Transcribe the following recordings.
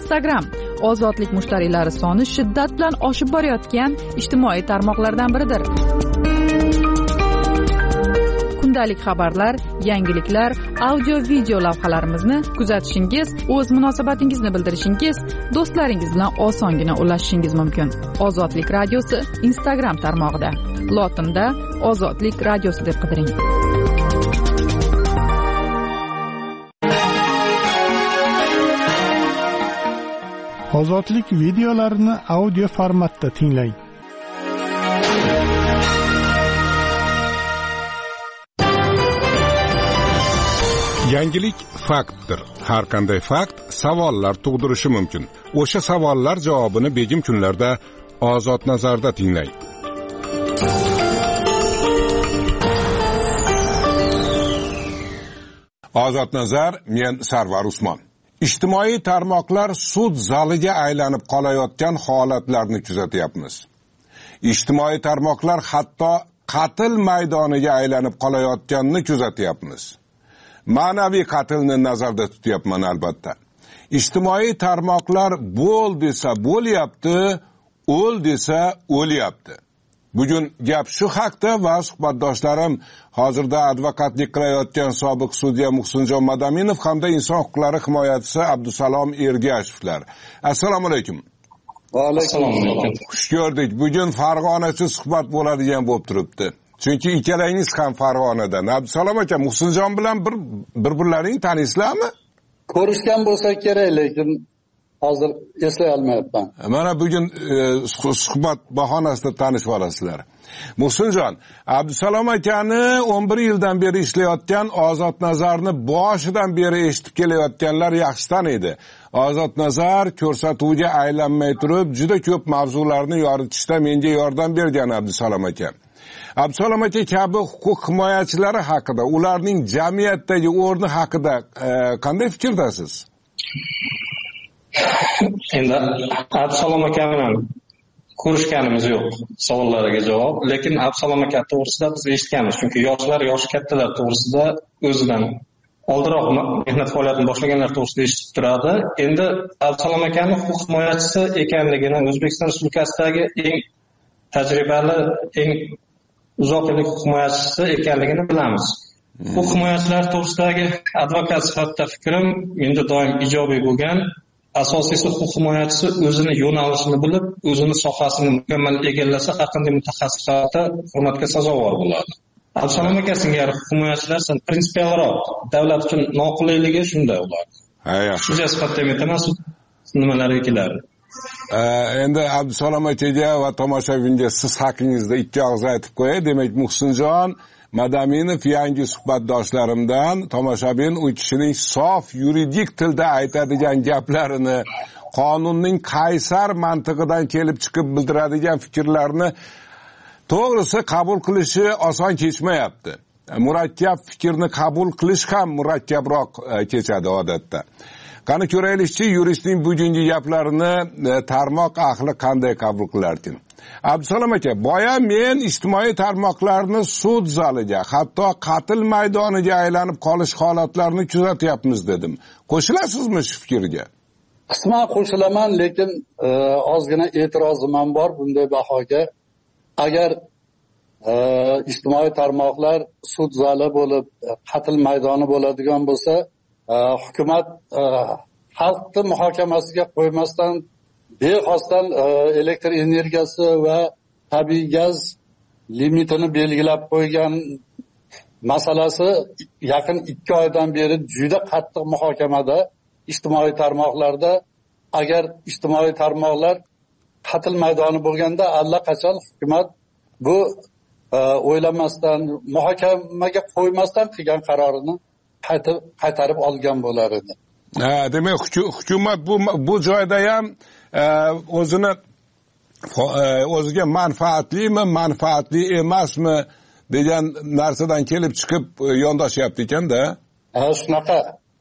Instagram ozodlik mushtariylari soni shiddat bilan oshib borayotgan ijtimoiy tarmoqlardan biridir. Kundalik xabarlar, yangiliklar, audio-video lavhalarimizni kuzatishingiz, o'z munosabatingizni bildirishingiz, do'stlaringiz bilan osongina ulashishingiz mumkin. Ozodlik radiosi Instagram tarmog'ida. Lotinda Ozodlik radiosi deb qidiring. Ozodlik videolarini audio formatda tinglang. Yangilik faktdir. Har qanday fakt savollar tug'dirishi mumkin. O'sha savollar javobini begim kunlarda Ozod nazarda tinglang. Ozod nazar, men Sarvar Usmon. Ijtimoiy tarmoqlar sud zaliga aylanib qolayotgan holatlarni kuzatyapmiz. Ijtimoiy tarmoqlar hatto qatl maydoniga aylanib qolayotganini kuzatyapmiz. Ma'naviy qatlni nazarda tutyapman albatta. Ijtimoiy tarmoqlar bo'l desa bo'lyapti, o'l desa o'lyapti. Bugun gap shu haqda va suhbatdoshlarim hozirda advokatlik qilayotgan sobiq sudya Muhsinjon Madaminov hamda inson huquqlari himoyachisi Abdusalom Ergashevlar. Assalomu alaykum. Va alaykum assalom. Xush ko'rdik. Bugun Farg'onachi suhbat bo'ladigan bo'lib turibdi. Chunki ikkalangiz ham Farg'onadan. Abdusalom aka, Muhsinjon bilan bir-birlaring tanisizlarmi? Ko'rishgan bo'lsa kerak, lekin hozir eslay olmayapman. Mana bugun suhbat bahonasida tanishib olasizlar. Muhsinjon, Abdusalom akani 11 yildan beri ishlayotgan Ozod nazarni boshidan beri eshitib kelayotganlar yaxshi taniydi. Ozod nazar ko'rsatuvga aylanmay turib, juda ko'p mavzularni yoritishda menga yordam bergan Abdusalom aka. Abdusalom aka kabi huquq himoyachilari haqida, ularning jamiyatdagi o'rni haqida qanday fikrdasiz? Endi Abdusalom akani ko'rishganimiz yo'q savollariga javob, lekin Abdusalom aka to'g'risida biz eshitganmiz, chunki yoshi kattalar to'g'risida o'zidan oldinroq mehnat faoliyatini boshlaganlar to'g'risida eshitib turadi. Endi Abdusalom akani huquq himoyachisi ekanligini, O'zbekiston Respublikasidagi eng tajribali, eng uzoq yillik huquq himoyachisi ekanligini bilamiz. Huquq himoyachilar to'g'risidagi advokat sifatida fikrim menda doim ijobiy bo'lgan. Asosiysi huquq himoyachisi o'zini yo'nalishini bilib, o'zini sohasini mukammal egallasa, har qanday mutaxassis sifatida hurmatga sazovor bo'ladi. Abdusalom aka singari huquq himoyachilar prinsipialroq, davlat uchun noqullayligi shunday ular. Sudya sifatida aytaman, nimalarga keladi. Endi Abdusalom akaga va tomoshabinga siz haqingizda ikki og'iz aytib qo'yay. Demak, Muhsinjon Madaminov yangi suhbatdoshlarimdan tomoshabin u kishining sof yuridik tilda aytadigan gaplarini, qonunning qaysar mantig'idan kelib chiqib bildiradigan fikrlarni to'g'risi qabul qilishi oson kechmayapti. Murakkab fikrni qabul qilish ham murakkabroq kechadi odatda. Qani ko'raylikchi, yuristning bugungi gaplarini tarmoq ahli qanday qabul qilarkin? Abdusalom aka, boya men ijtimoiy tarmoqlarni sud zaliga, hatto qatl maydoniga aylanib qolish holatlarini kuzatyapmiz dedim. Qo'shilasizmi shu fikrga? Qisman qo'shilaman, lekin ozgina e'tirozim ham bor bunday bahoga. Agar ijtimoiy tarmoqlar sud zali bo'lib, qatl maydoni bo'ladigan bo'lsa, hukumat xalqni muhokamasiga qo'ymasdan bexosdan elektr energiyasi va tabiiy gaz limitini belgilab qo'ygan masalasi yaqin 2 oydan beri juda qattiq muhokamada ijtimoiy tarmoqlarda. Agar ijtimoiy tarmoqlar qatl maydoni bo'lganda allaqachon hukumat bu o'ylamasdan, muhokamaga qo'ymasdan qilgan qarorini qaytarib olgan bo'lar edi. Demak, hukumat bu joyda ham o'ziga manfaatlimi, manfaatli emasmi degan narsadan kelib chiqib yondashyapti ekanda. Shunaqa.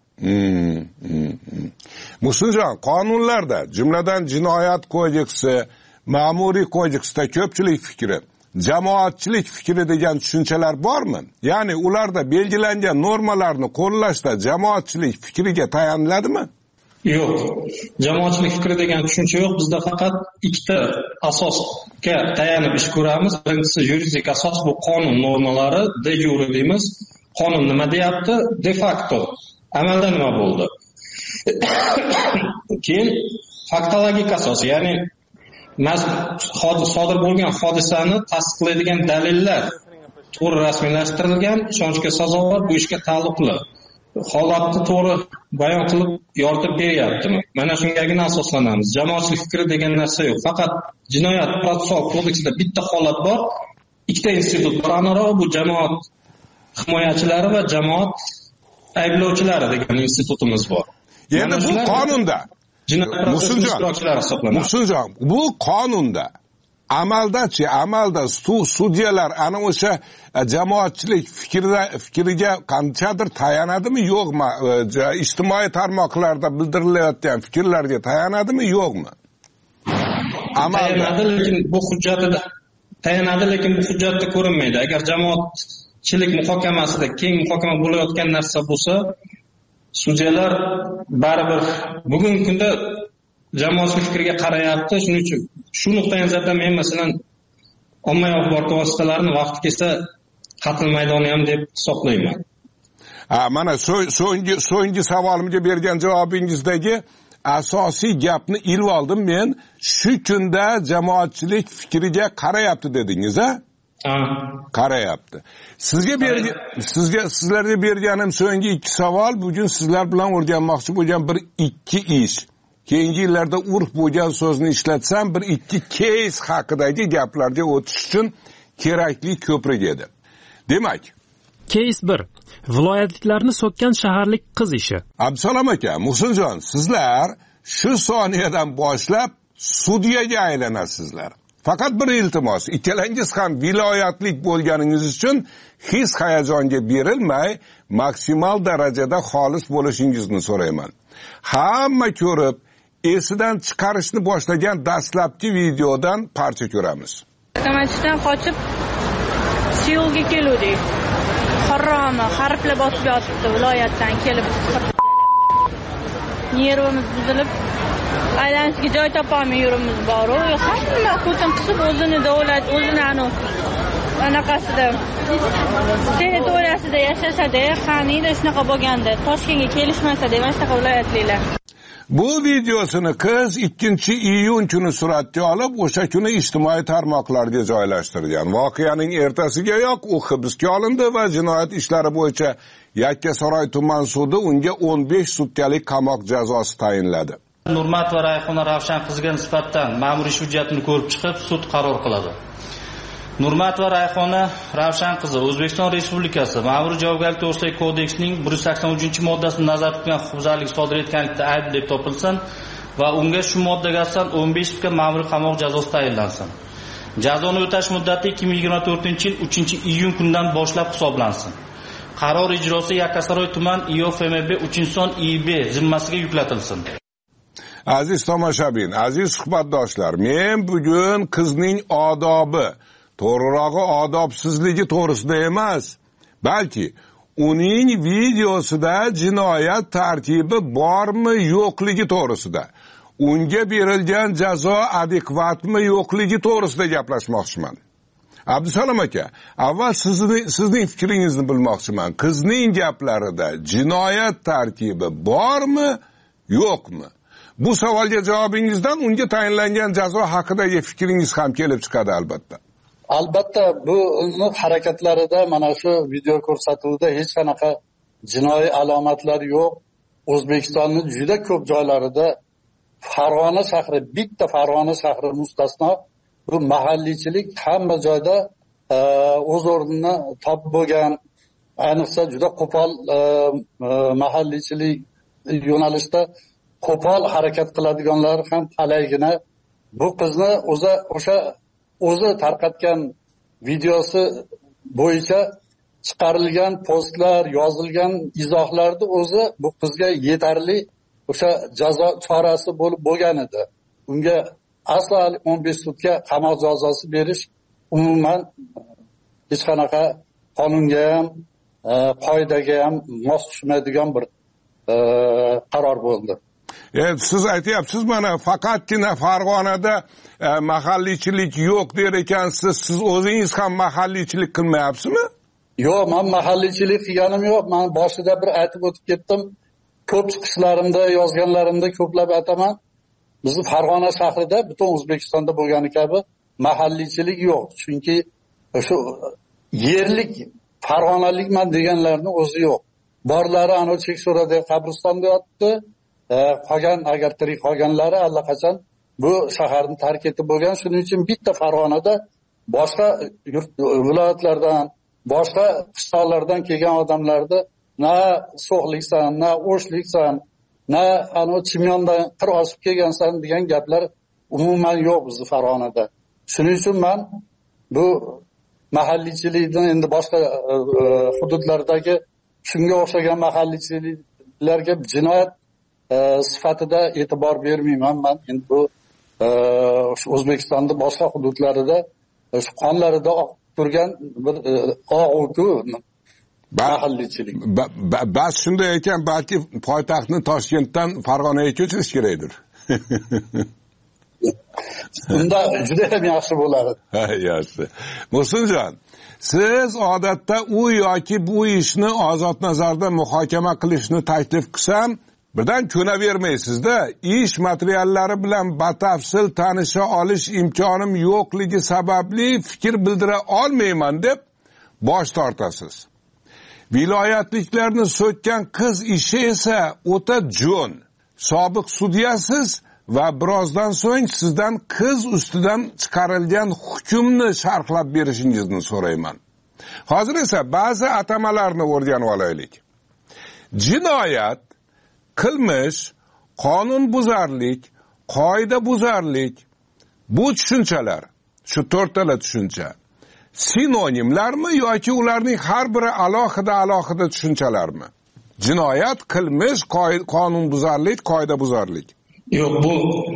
Muhsinjon, qonunlarda, jumladan jinoyat kodeksi, ma'muriy kodeksda ko'pchilik fikri, jamoatchilik fikri degan tushunchalar bormi? Ya'ni ularda belgilangan normalarni qo'llashda jamoatchilik fikriga tayanladimi? Yo'q. Jamoatchilik fikri degan tushuncha yo'q. Bizda faqat ikkita asosga tayanib ish ko'ramiz. Birinchisi yuridik asos, bu qonun normalari, de jure deymiz. Qonun nima deyapti? De facto amalda nima bo'ldi? Keyin faktologik asos, ya'ni sodir bo'lgan hodisani tasdiqlaydigan dalillar to'g'ri rasmiylashtirilgan, ishonchga sazovor, bu ishga taalluqli holatni to'g'ri bayon qilib yoritib beryaptimi? Mana shungagina asoslanamiz. Jamoatchilik fikri degan narsa yo'q. Faqat jinoyat protsessual kodeksida bitta holat bor. Ikkita institut bor. Aniqrog'i bu jamoat himoyachilari va jamoat ayblovchilari degan institutimiz bor. Endi bu qonunda Muhsinjon, bu qonunda amalda sudyalar ana o'sha jamoatchilik fikriga qanchadir tayanadimi yo'qmi? Ijtimoiy tarmoqlarda bildirilayotgan fikrlarga tayanadimi yo'qmi? Tayanadi, lekin bu hujjatda ko'rinmaydi. Agar jamoatchilik muhokamasida keng muhokama bo'layotgan narsa bo'lsa, sudyalar baribir bugungi kunda jamoatchilik fikriga qarayapti. Shuning uchun shu nuqtai nazardan men masalan ommaviy axborot vositalarini vaqti kelsa qatl maydoni ham deb hisoblayman. Mana so'nggi savolimga bergan javobingizdagi asosiy gapni ilib oldim men. Shu kunda jamoatchilik fikriga qarayapti dedingiz, a? Qarayapti. Sizlarga berganim so'nggi ikki savol bugun sizlar bilan o'rganmoqchi bo'lgan bir ikki ish. Keyingi yillarda urf bo'lgan so'zni ishlatsam bir ikki case haqidagi gaplarga o'tish uchun kerakli ko'prik edi. Demak, case 1. Viloyatliklarni so'kkan shaharlik qiz ishi. Abdusalom aka, Muhsinjon, sizlar shu soniyadan boshlab sudyaga aylanasizlar. Faqat bir iltimos, ikkalangiz ham viloyatlik bo'lganingiz uchun his hayajonga berilmay, maksimal darajada xolis bo'lishingizni so'rayman. Hamma ko'rib, esidan chiqarishni boshlagan dastlabki videodan parcha ko'ramiz. Qamatishdan qochib Seulga keldik. Qorroni harflar bosib yotibdi, viloyatdan kelib. Nervimiz buzilib, aylanishga joy topolmay yurimiz bor. Hamma ko'tin qisib o'zini davlat, o'zini anaqasida territoriyasida yashashada, qaniydi shunaqa bo'lganda, Toshkentga kelishmasa deb mana shunaqa viloyatliklar. Bu videosini qiz 2-iyun kuni suratga olib, o'sha kuni ijtimoiy tarmoqlarga joylashtirgan. Voqeaning ertasigayoq u hibsga olindi va jinoyat ishlari bo'yicha Yakkasaroy tuman sudi unga 15 sutkalik qamoq jazosi tayinladi. Nurmat va Rayhona Ravshan qizga nisbatan ma'muriy hujjatini ko'rib chiqib, sud qaror qiladi. Nurmat va Rayhona Ravshan qizi O'zbekiston Respublikasi Ma'muriy javobgarlik to'g'risidagi kodeksning 183-moddasini nazarda tutgan huquqbuzarlik sodir etganlikda aybli deb topilsin va unga shu moddaga asosan 15 sutka ma'muriy qamoq jazosi tayinlansin. Jazoni o'tash muddati 2024-yil 3-iyun kunidan boshlab hisoblansin. Qaror ijrosi Yakkasaroy tuman IOFMB 3-son IB zimmasiga yuklatilsin. Aziz tomoshabin, aziz suhbatdoshlar, men bugun qizning odobi, to'g'rirog'i odobsizligi to'g'risida emas, balki uning videosida jinoyat tartibi bormi yo'qligi to'g'risida, unga berilgan jazo adekvatmi yo'qligi to'g'risida gaplashmoqchiman. Abdusalom aka, avval sizning fikringizni bilmoqchiman. Qizning gaplarida jinoyat tartibi bormi yo'qmi? Bu savolga javobingizdan unga tayinlangan jazo haqidagi fikringiz ham kelib chiqadi albatta. Albatta bu harakatlarida mana shu video ko'rsatuvda hech qanaqa jinoiy alomatlar yo'q. O'zbekistonning juda ko'p joylarida Farg'ona shahri, bitta Farg'ona shahri mustasno, bu mahalliychilik hamma joyda o'z o'rnini topib bo'lgan, ayniqsa juda qo'pol mahalliychilik yo'nalishda qo'pol harakat qiladiganlar ham talaygina. Bu qizni o'zi tarqatgan videosi bo'yicha chiqarilgan postlar, yozilgan izohlarni o'zi bu qizga yetarli o'sha jazo chorasi bo'lib bo'lgan edi. Unga aslo 15 sutka qamoq jazosi berish umuman hech qanaqa qonunga ham, qoidaga ham mos tushmaydigan bir qaror bo'ldi. Siz aytyapsiz mana faqatgina Farg'onada mahalliychilik yo'q der ekansiz. Siz o'zingiz ham mahalliychilik qilmayapsizmi? Yo'q, men mahalliychilik qilganim yo'q. Men boshida bir aytib o'tib ketdim. Ko'p chiqishlarimda, yozganlarimda ko'plab aytaman. Bizni Farg'ona shahrida butun O'zbekistonda bo'lgani kabi mahalliychilik yo'q. Chunki o'sha yerlik farg'onalikman deganlarning o'zi yo'q. Borlari ana Chekso'radagi qabristonda yotdi. Qolgan agar tirik qolganlari allaqachon bu shaharni tark etib bo'lgan. Shuning uchun bitta Farg'onada boshqa viloyatlardan, boshqa qishloqlardan kelgan odamlarni na so'qliksan, na o'shliksan, na ana Chimyondan qir osib kelgansan degan gaplar umuman yo'q bizni Farg'onada. Shuning uchun men bu mahalliychilikdan endi boshqa hududlardagi shunga o'xshagan mahalliychiliklarga jinoyat sifatida e'tibor bermayman. Men endi bu O'zbekistonning boshqa hududlarida shu qonlarida oqib turgan bir og'u-ku mahalliychilik. Bas shunday ekan, balki poytaxtni Toshkentdan Farg'onaga ko'chirish kerakdir. Unda juda ham yaxshi bo'ladi. Yaxshi. Muhsinjon, siz odatda u yoki bu ishni ozodnazarda muhokama qilishni taklif qilsam, birdan ko'navermaysizda. Ish materiallari bilan batafsil tanisha olish imkonim yo'qligi sababli fikr bildira olmayman deb bosh tortasiz. Viloyatliklarni so'kkan qiz ishi esa o'ta jo'n. Sobiq sudyasiz va birozdan so'ng sizdan qiz ustidan chiqarilgan hukmni sharhlab berishingizni so'rayman. Hozir esa ba'zi atamalarni o'rganib olaylik. Jinoyat, qilmish, qonunbuzarlik, qoidabuzarlik bu tushunchalar, shu to'rttala tushuncha sinonimlarmi yoki ularning har biri alohida tushunchalarmi? Jinoyat, qilmish, qonunbuzarlik, qoidabuzarlik. Yo'q, bu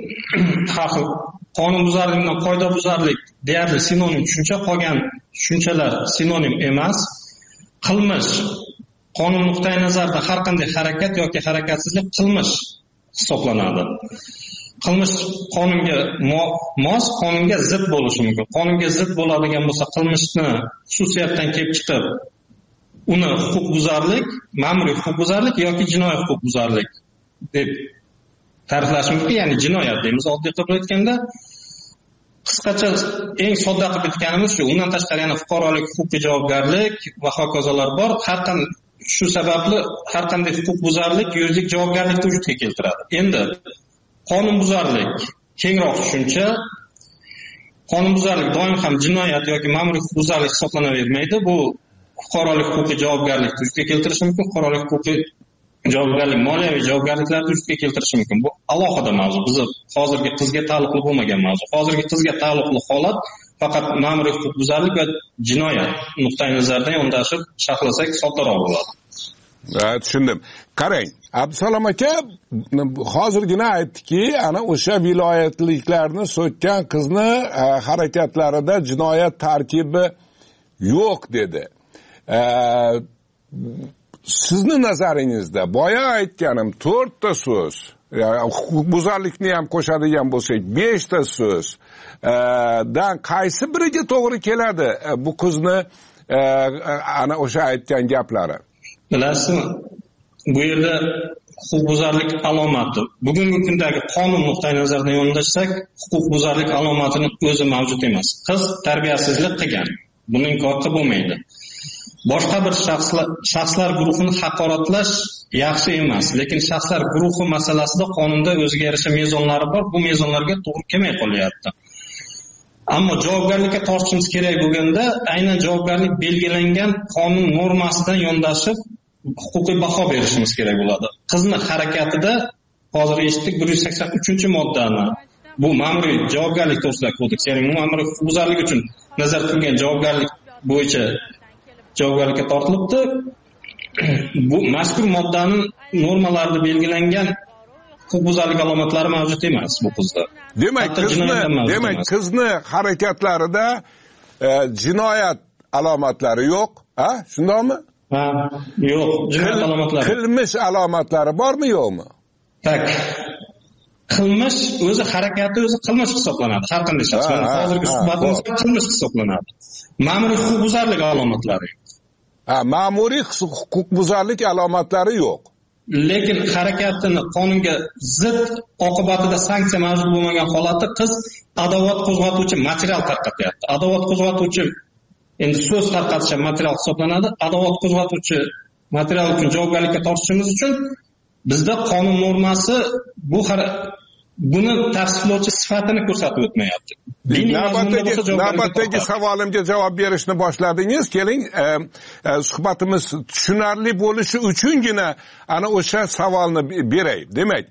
qonunbuzarlik bilan qoidabuzarlik deyarli sinonim tushuncha, qolgan tushunchalar sinonim emas. Qilmish qonun nuqtai nazarida har qanday harakat yoki harakatsizlik qilmish hisoblanadi. Qilmish qonunga mos, qonunga zid bo'lishi mumkin. Qonunga zid bo'ladigan bo'lsa, qilmishni xususiyatdan kelib chiqib, uni huquqbuzarlik, ma'muriy huquqbuzarlik yoki jinoiy huquqbuzarlik deb ta'riflash mumkin. Ya'ni jinoyat deymiz oddiy qilib aytganda. Qisqacha eng sodda qilib aytganimiz shu. Undan tashqari yana fuqarolik, huquqiy javobgarlik va hokazolar bor. Shu sababli har qanday huquqbuzarlik yuridik javobgarlikni vujudga keltiradi. Endi qonunbuzarlik kengroq tushuncha. Qonunbuzarlik doim ham jinoyat yoki ma'muriy huquqbuzarlik hisoblanavermaydi. Bu fuqarolik, huquqiy javobgarlikni vujudga keltirishi mumkin. Fuqarolik, huquqiy javobgarlik, moliyaviy javobgarliklarni vujudga keltirishi mumkin. Bu alohida mavzu. Bizni hozirgi qizga taalluqli bo'lmagan mavzu. Hozirgi qizga taalluqli holat faqat ma'muriy huquqbuzarlik va jinoyat nuqtai nazaridan yondashib sharhlasak soddaroq bo'ladi. Tushundim. Qarang, Abdusalom aka hozirgina aytdiki, ana o'sha viloyatliklarni so'kkan qizni harakatlarida jinoyat tarkibi yo'q dedi. Sizni nazaringizda boya aytganim 4 ta so'z, huquqbuzarlikni ham qo'shadigan bo'lsak 5 ta so'z dan qaysi biriga to'g'ri keladi bu qizni ana o'sha aytgan gaplari? Bilasizmi? Bu yerda huquqbuzarlik alomati. Bugungi kundagi qonun nuqtai nazaridan yondashsak, huquqbuzarlik alomatini o'zi mavjud emas. Qiz tarbiyasizlik qilgan. Buni inkor qilib bo'lmaydi. Boshqa bir shaxslar guruhini haqoratlash yaxshi emas, lekin shaxslar guruhi masalasida qonunda o'ziga yarasha mezonlari bor. Bu mezonlarga to'g'ri kelmay qolyapti. Ammo javobgarlikka tortishimiz kerak bo'lganda, aynan javobgarlik belgilangan qonun normasidan yondashib huquqiy baho berishimiz kerak bo'ladi. Qizni harakatida hozir eshitdik 183-moddani. Bu ma'muriy javobgarlik to'g'risidagi kodeks, ya'ni ma'muriy huquqbuzarlik uchun nazarda tutilgan javobgarlik bo'yicha javobgarlikka tortilibdi. Bu mazkur moddaning normalarida belgilangan huquqbuzarlik alomatlari mavjud emas bu qizda. Demak, qizni harakatlarida jinoyat alomatlari yo'q, ha? Shundaymi? Ha, yo'q. Jinoyat alomatlari. Qilmish alomatlari bormi, yo'qmi? Tak. qilmish o'zi harakati o'zi qilmish hisoblanadi har qanday shaxs. Hozirgi suhbatimiz qilmish hisoblanadi. Ma'muriy huquqbuzarlik alomatlari yo'q. Ma'muriy huquqbuzarlik alomatlari yo'q. Lekin harakatini qonunga zid oqibatida sanksiya mavjud bo'lmagan holatda qiz adovat qo'zg'atuvchi material tarqatyapti. Adovat qo'zg'atuvchi endi so'z tarqatish ham material hisoblanadi. Adovat qo'zg'atuvchi material uchun javobgarlikka tortishimiz uchun bizda qonun normasi buni tavsiflovchi sifatini ko'rsatib o'tmayapti. Navbatdagi savolimga javob berishni boshladingiz. Keling, suhbatimiz tushunarli bo'lishi uchungina ana o'sha savolni beray. Demak,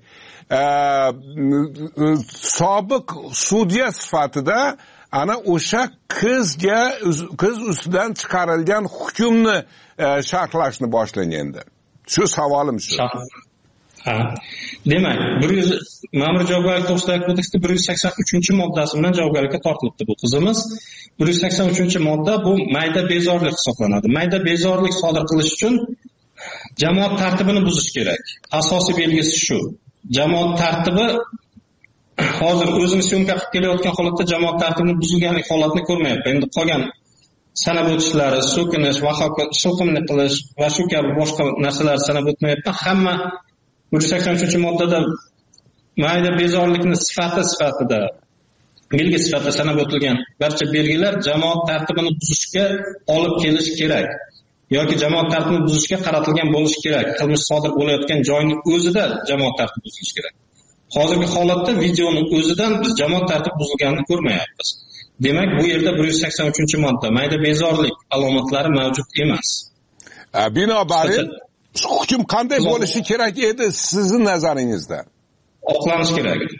sobiq sudya sifatida ana o'sha qiz ustidan chiqarilgan hukmni sharhlashni boshlang endi. Shu savolim shu. Demak, Ma'muriy javobgarlik to'g'risidagi kodeksda 183-moddasi bilan javobgarlikka tortilibdi bu qizimiz. 183-modda bu mayda bezorilik hisoblanadi. Mayda bezorilik sodir qilish uchun jamoat tartibini buzish kerak. Asosiy belgisi shu. Jamoat tartibi hozir o'zini syomka qilib kelayotgan holatda jamoat tartibini buzilganlik holatini ko'rmayapti. Endi qolgan sanab o'tishlari, so'kinish va shilqimlik qilish va shu kabi boshqa narsalar sanab o'tmayapti. Hamma 183-moddada mayda bezorilikni sifatida belgi sifatida sanab o'tilgan barcha belgilar jamoat tartibini buzishga olib kelish kerak yoki jamoat tartibini buzishga qaratilgan bo'lishi kerak. Qilmish sodir bo'layotgan joyning o'zida jamoat tartibi buzilishi kerak. Hozirgi holatda videoning o'zidan biz jamoat tartibi buzilganini ko'rmayapmiz. Demak, bu yerda 183-modda mayda bezorilik alomatlari mavjud emas. Binobarin hukm qanday bo'lishi kerak edi sizning nazaringizda? Oqlanish kerak edi.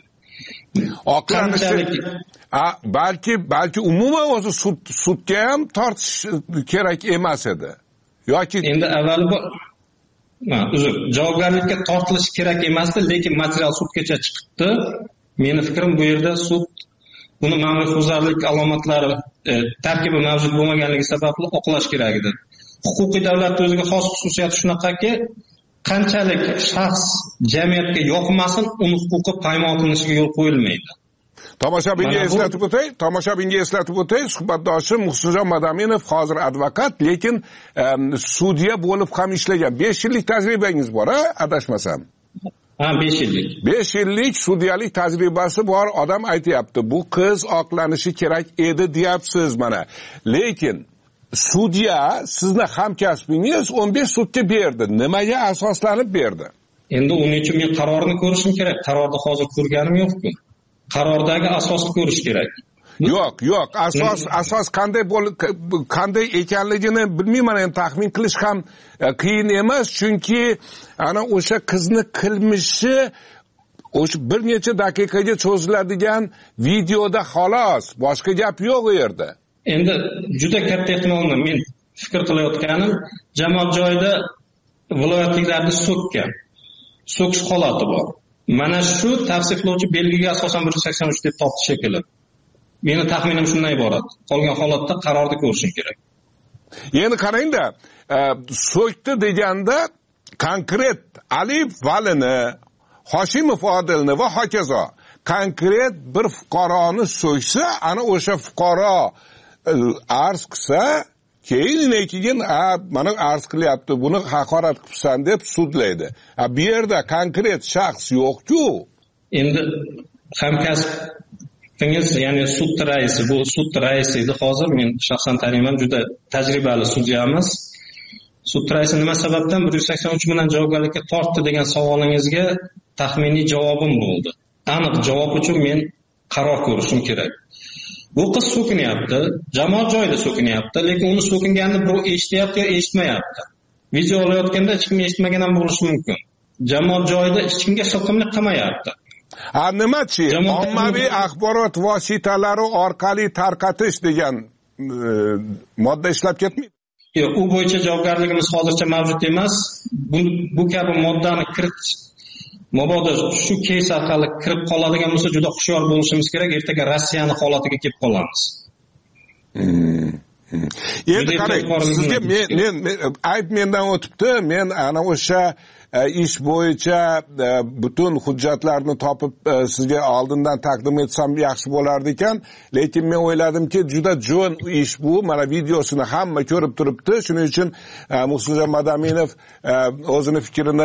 Balki umuman o'zi sudga ham tortish kerak emas edi. Yoki endi avvali javobgarlikka tortilish kerak emasdi, lekin material sudgacha chiqibdi. Meni fikrim bu yerda sud buni ma'muriy huquqbuzarlik alomatlari tarkibi mavjud bo'lmaganligi sababli oqlash kerak edi. Huquqiy davlat o'ziga xos xususiyati shunaqaki, qanchalik shaxs jamiyatga yoqmasin, uni huquqi poymol qilinishiga yo'l qo'yilmaydi. Tomoshabinga eslatib o'tay, suhbatdoshim Muhsinjon Madaminov hozir advokat, lekin sudya bo'lib ham ishlagan. 5 yillik tajribangiz bor, adashmasam. 5 yillik. 5 yillik sudyalik tajribasi bor odam aytayapti. Bu qiz oqlanishi kerak edi deyapsiz mana. Lekin sudya sizni hamkasbingiz 15 sutka berdi. Nimaga asoslanib berdi? Endi uning uchun men qarorni ko'rishim kerak. Qarorni hozir ko'rganim yo'q-ku. Qarordagi asosni ko'rish kerak. Yo'q, asos qanday ekanligini bilmayman, endi taxmin qilish ham qiyin emas, chunki ana o'sha qizni qilmishi o'sha bir necha daqiqaga cho'ziladigan videoda xolos, boshqa gap yo'q u yerda. Endi juda katta ehtimol men fikr qilayotganim, jamoat joyida viloyatliklarni so'kish holati bor. Mana shu tavsiflovchi belgiga asosan 183 deb topdi shekilli. Meni taxminim shundan iborat. Qolgan holatda qarorni ko'rishim kerak. Endi qarangda, so'kdi deganda konkret Alif Valini, Hoshimov Odilni va hokazo konkret bir fuqaroni so'ksa, ana o'sha fuqaro arz qilsa, keyin mana arz qilyapti, buni haqorat qilibsan deb sudlaydi. Bu yerda konkret shaxs yo'q-ku. Endi hamkasbingiz, ya'ni sud raisi, bu sud raisi edi. Hozir men shaxsan taniyman, juda tajribali sudyamiz. Sud raisi nima sababdan 183 bilan javobgarlikka tortdi degan savolingizga taxminiy javobim bo'ldi. Aniq javob uchun men qaror ko'rishim kerak. Bu qiz so'kinyapti, jamoat joyida so'kinyapti, lekin uni so'kinganini birov eshityapti yo eshitmayapti. Video olayotganda hech kim eshitmagan ham bo'lishi mumkin. Jamoat joyida hech kimga shilqimlik qilmayapti. Nimachi? Ommaviy axborot vositalari orqali tarqatish degan modda ishlab ketmaydi. Yo'q, u bo'yicha javobgarligimiz hozircha mavjud emas. Bu kabi moddani kiritish mabodo shu keys orqali kirib qoladigan bo'lsa, juda hushyor bo'lishimiz kerak. Ertaga Rossiyani holatiga kelib qolamiz. Endi qarang, sizga men ayb mendan o'tibdi. Men ana o'sha ish bo'yicha butun hujjatlarni topib sizga oldindan taqdim etsam yaxshi bo'lardi ekan, lekin men o'yladimki juda jo'n ish bu, mana videosini hamma ko'rib turibdi, shuning uchun Muhsinjon Madaminov o'zini fikrini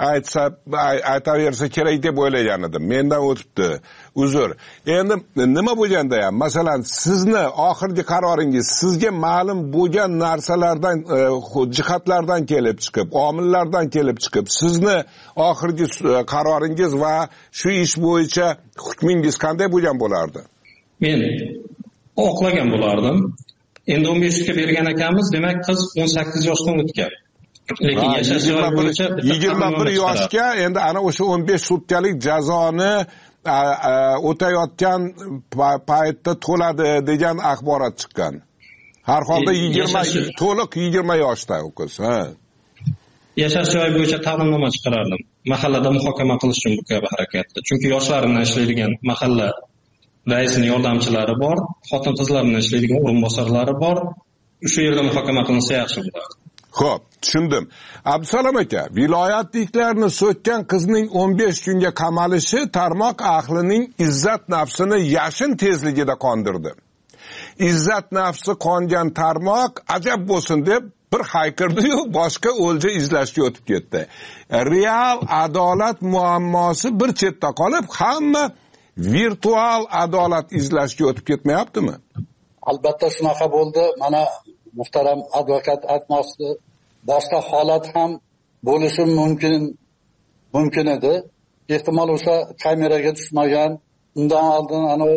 aytaversa kerak deb o'ylagan edim. Mendan o'tibdi, uzr. Endi nima bo'lganda ham, masalan, sizni oxirgi qaroringiz sizga ma'lum bo'lgan narsalardan, jihatlardan kelib chiqib, omillardan kelib chiqib, sizni oxirgi qaroringiz va shu ish bo'yicha hukmingiz qanday bo'lgan bo'lardi? Men oqlagan bo'lardim. Endi 15 ga bergan ekanmiz, demak qiz 18 yoshdan o'tgan. Lekin yashash joyi bo'yicha 21 yoshga endi ana o'sha 15 sutkalik jazoni o'tayotgan paytda to'ladi degan axborot chiqqan. Har holda 20 yoshda u qiz. Yashash joyi bo'yicha ta'limnoma chiqarardim. Mahallada muhokama qilish uchun bu kabi harakatda. Chunki yoshlar bilan ishlaydigan mahalla raisining yordamchilari bor, xotin-qizlar bilan ishlaydigan o'rinbosarlari bor. Shu yerda muhokama qilinsa yaxshi bo'lardi. Xo'p, tushundim. Abdusalom aka, viloyatliklarni so'kkan qizning 15 kunga qamalishi tarmoq ahlining izzat nafsini yashin tezligida qondirdi. Izzat nafsi qongan tarmoq ajab bo'lsin deb bir haykirdi-yu, boshqa o'lja izlashga o'tib ketdi. Real adolat muammosi bir chetda qolib, hamma virtual adolat izlashga o'tib ketmayaptimi? Albatta shunaqa bo'ldi. Mana muhtaram advokat aytmoqchi, boshqa holat ham bo'lishi mumkin edi. Ehtimol o'sha kameraga tushmagan, undan oldin ana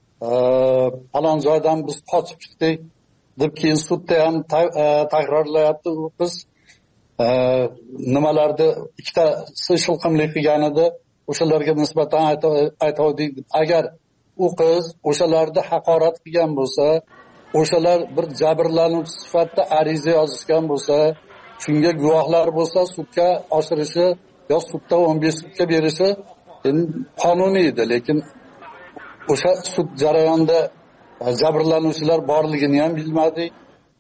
falon joydan biz qochib chiqdik deb keyin sudda ham takrorlayapti u qiz. Nimalarni ikkitasi shilqimlik qilgan edi, o'shalarga nisbatan aytavdik. Agar u qiz o'shalarni haqorat qilgan bo'lsa, o'shalar bir jabrlanuvchi sifatida ariza yozishgan bo'lsa, shunga guvohlar bo'lsa, sudga oshirishi yo sudda 15 sudga berishi qonuniy edi. Lekin o'sha sud jarayonida jabrlanuvchilar borligini ham bilmadik.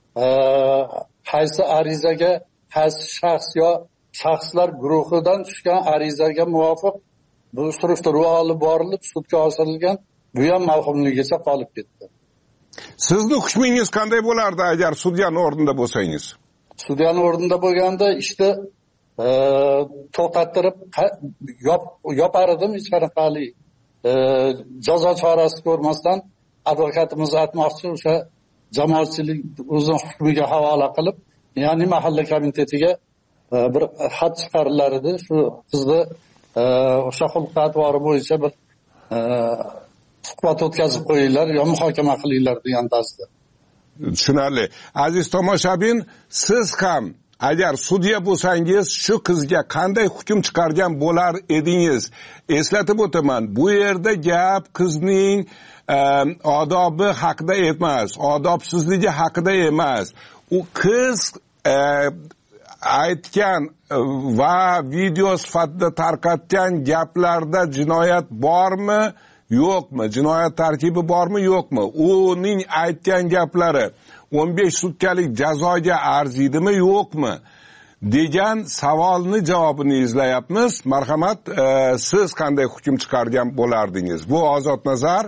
Qaysi arizaga, qaysi shaxs yo shaxslar guruhidan tushgan arizaga muvofiq bu surishtiruv olib borilib sudga oshirilgan, bu ham mavhumligicha qolib ketdi. Sizni hukmingiz qanday bo'lardi agar sudyaning o'rnida bo'lsangiz? Sudyaning o'rnida bo'lganda ishni to'xtattirib yopar edim, hech qanaqali jazo chorasi ko'rmasdan. Advokatimiz aytmoqchi, o'sha jamoatchilik o'zining hukmiga havola qilib, ya'ni mahalla komitetiga bir xat chiqarilar edi. Shu qizni o'sha xulq-atvori bo'yicha bir suhbat o'tkazib qo'yinglar yo muhokama qilinglar degan tarzda. Tushunarli. Aziz tomoshabin, siz ham agar sudya bo'lsangiz shu qizga qanday hukm chiqargan bo'lar edingiz? Eslatib o'taman, bu yerda gap qizning odobi haqida emas, odobsizligi haqida emas. U qiz aytgan va video sifatida tarqatgan gaplarda jinoyat bormi, yo'qmi? Jinoyat tarkibi bormi, yo'qmi? Uning aytgan gaplari 15 sutkalik jazoga arziydimi, yo'qmi? degan savolni javobini izlayapmiz. Marhamat, siz qanday hukm chiqargan bo'lardingiz? Bu ozod nazar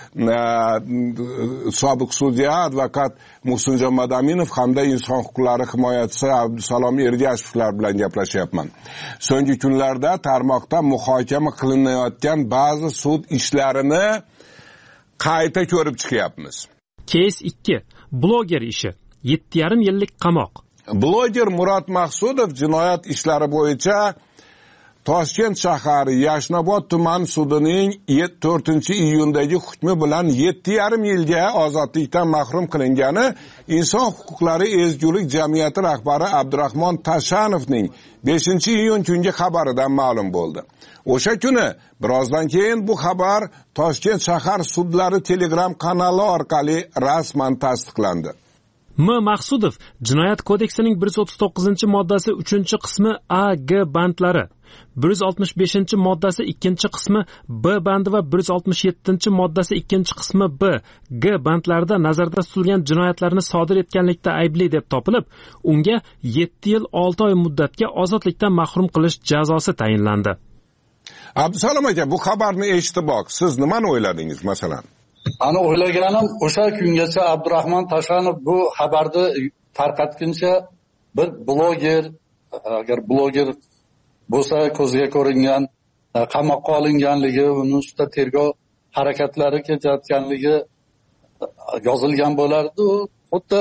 sobiq sudya advokat Muhsinjon Madaminov hamda inson huquqlari himoyachisi Abdusalom Ergashevlar bilan gaplashyapman. So'nggi kunlarda tarmoqda muhokama qilinayotgan ba'zi sud ishlarini qayta ko'rib chiqyapmiz. Kes 2. Bloger ishi. 7,5 yillik qamoq. Bloger Murod Maqsudov jinoyat ishlari bo'yicha Toshkent shahari Yashnobod tuman sudining 4-iyundagi hukmi bilan 7,5 yilga ozodlikdan mahrum qilingani Inson huquqlari ezgulik jamiyati rahbari Abdurahmon Tashanovning 5-iyun kungi xabaridan ma'lum bo'ldi. O'sha kuni birozdan keyin bu xabar Toshkent shahar sudlari Telegram kanali orqali rasman tasdiqlandi. M. Maqsudov Jinoyat kodeksining 139-moddasi 3-qismi A, G bandlari, 165-moddasi 2-qismi B bandi va 167-moddasi 2-qismi B, G bandlarida nazarda tutilgan jinoyatlarni sodir etganlikda aybli deb topilib, unga 7 yil 6 oy muddatga ozodlikdan mahrum qilish jazosi tayinlandi. Abdusalom aka, bu xabarni eshitib siz nimani o'yladingiz masalan? Ana o'ylaganim o'sha kungacha Abdurahmon Tashanov bu xabarni tarqatguncha bir bloger, agar bloger bo'lsa ko'zga ko'ringan, qamoqqa olinganligi, uning ustida tergov harakatlari ketayotganligi yozilgan bo'lardi. Xuddi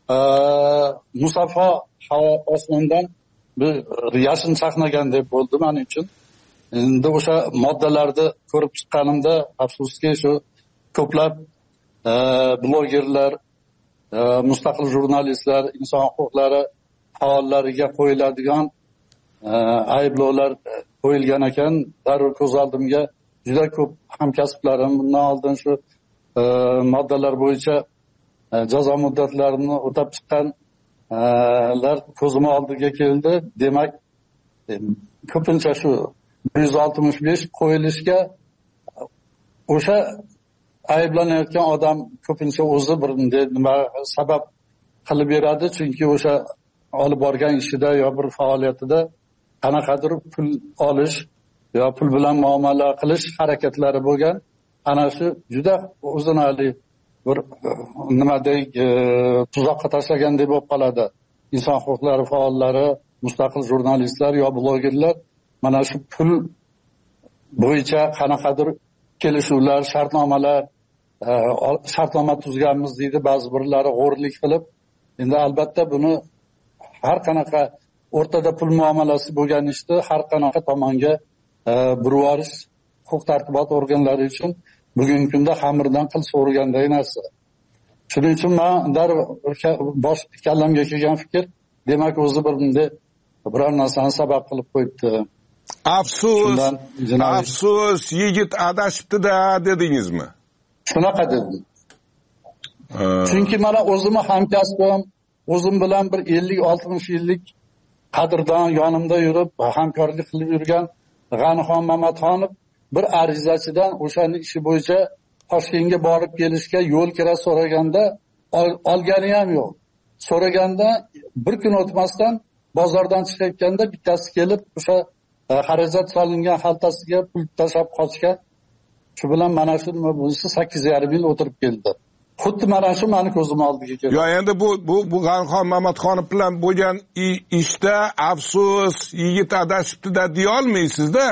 Musaffo havo osmondan bir yashin chaqnagandek bo'ldi men uchun. Endi o'sha moddalarni ko'rib chiqqanimda afsuski shu ko'plab blogerlar, mustaqil jurnalistlar, inson huquqlari faollariga qo'yiladigan ayblovlar qo'yilgan ekan. Darrov ko'z oldimga juda ko'p hamkasblarim bundan oldin shu moddalar bo'yicha jazo muddatlarini o'tab chiqqanlar ko'zim oldiga keldi. Demak, ko'pincha shu 165 qo'yilishga o'sha ayblanayotgan odam ko'pincha o'zi bir nima sabab qilib beradi, chunki o'sha olib borgan ishida yo bir faoliyatida qanaqadir pul olish yo pul bilan muomala qilish harakatlari bo'lgan. Ana shu juda o'zinali bir nimadek tuzoqqa tashlagandek bo'lib qoladi. Inson huquqlari faollari, mustaqil jurnalistlar yo blogerlar mana shu pul bo'yicha qanaqadir kelishuvlar, shartnomalar, shartnoma tuzganmiz deydi ba'zi birlari g'o'rlik qilib. Endi albatta buni har qanaqa o'rtada pul muomalasi bo'lgan ishni har qanaqa tomonga burib yuborish huquq tartibot organlari uchun bugungi kunda xamirdan qil so'raganday narsa. Shuning uchun men bosh kallamga kelgan fikr, demak o'zi biror narsani sabab qilib qo'yibdi. Afsus, yigit adashibdi-da dedingizmi? Shunaqa dedim. Chunki mana o'zimni hamkasbim, o'zim bilan bir 50-60 yillik qadrdon yonimda yurib, hamkorlik qilib yurgan G'anixon Mamatxonov bir arizachidan o'shaning ishi bo'yicha Toshkentga borib kelishga yo'l kira so'raganda olgani ham yo'q. So'raganda bir kun o'tmasdan bozordan chiqayotganda bittasi kelib o'sha xarajat solingan xaltasiga pul tashlab qochgan. Shu bilan mana shu nima bo'lsa 8,5 yil o'tirib keldi. Xuddi mana shu meni ko'zim oldiga keldi. Yo, endi bu G'anixon Mamatxonov bilan bo'lgan ishda afsus, yigit adashibdi-da deya olmaysizda.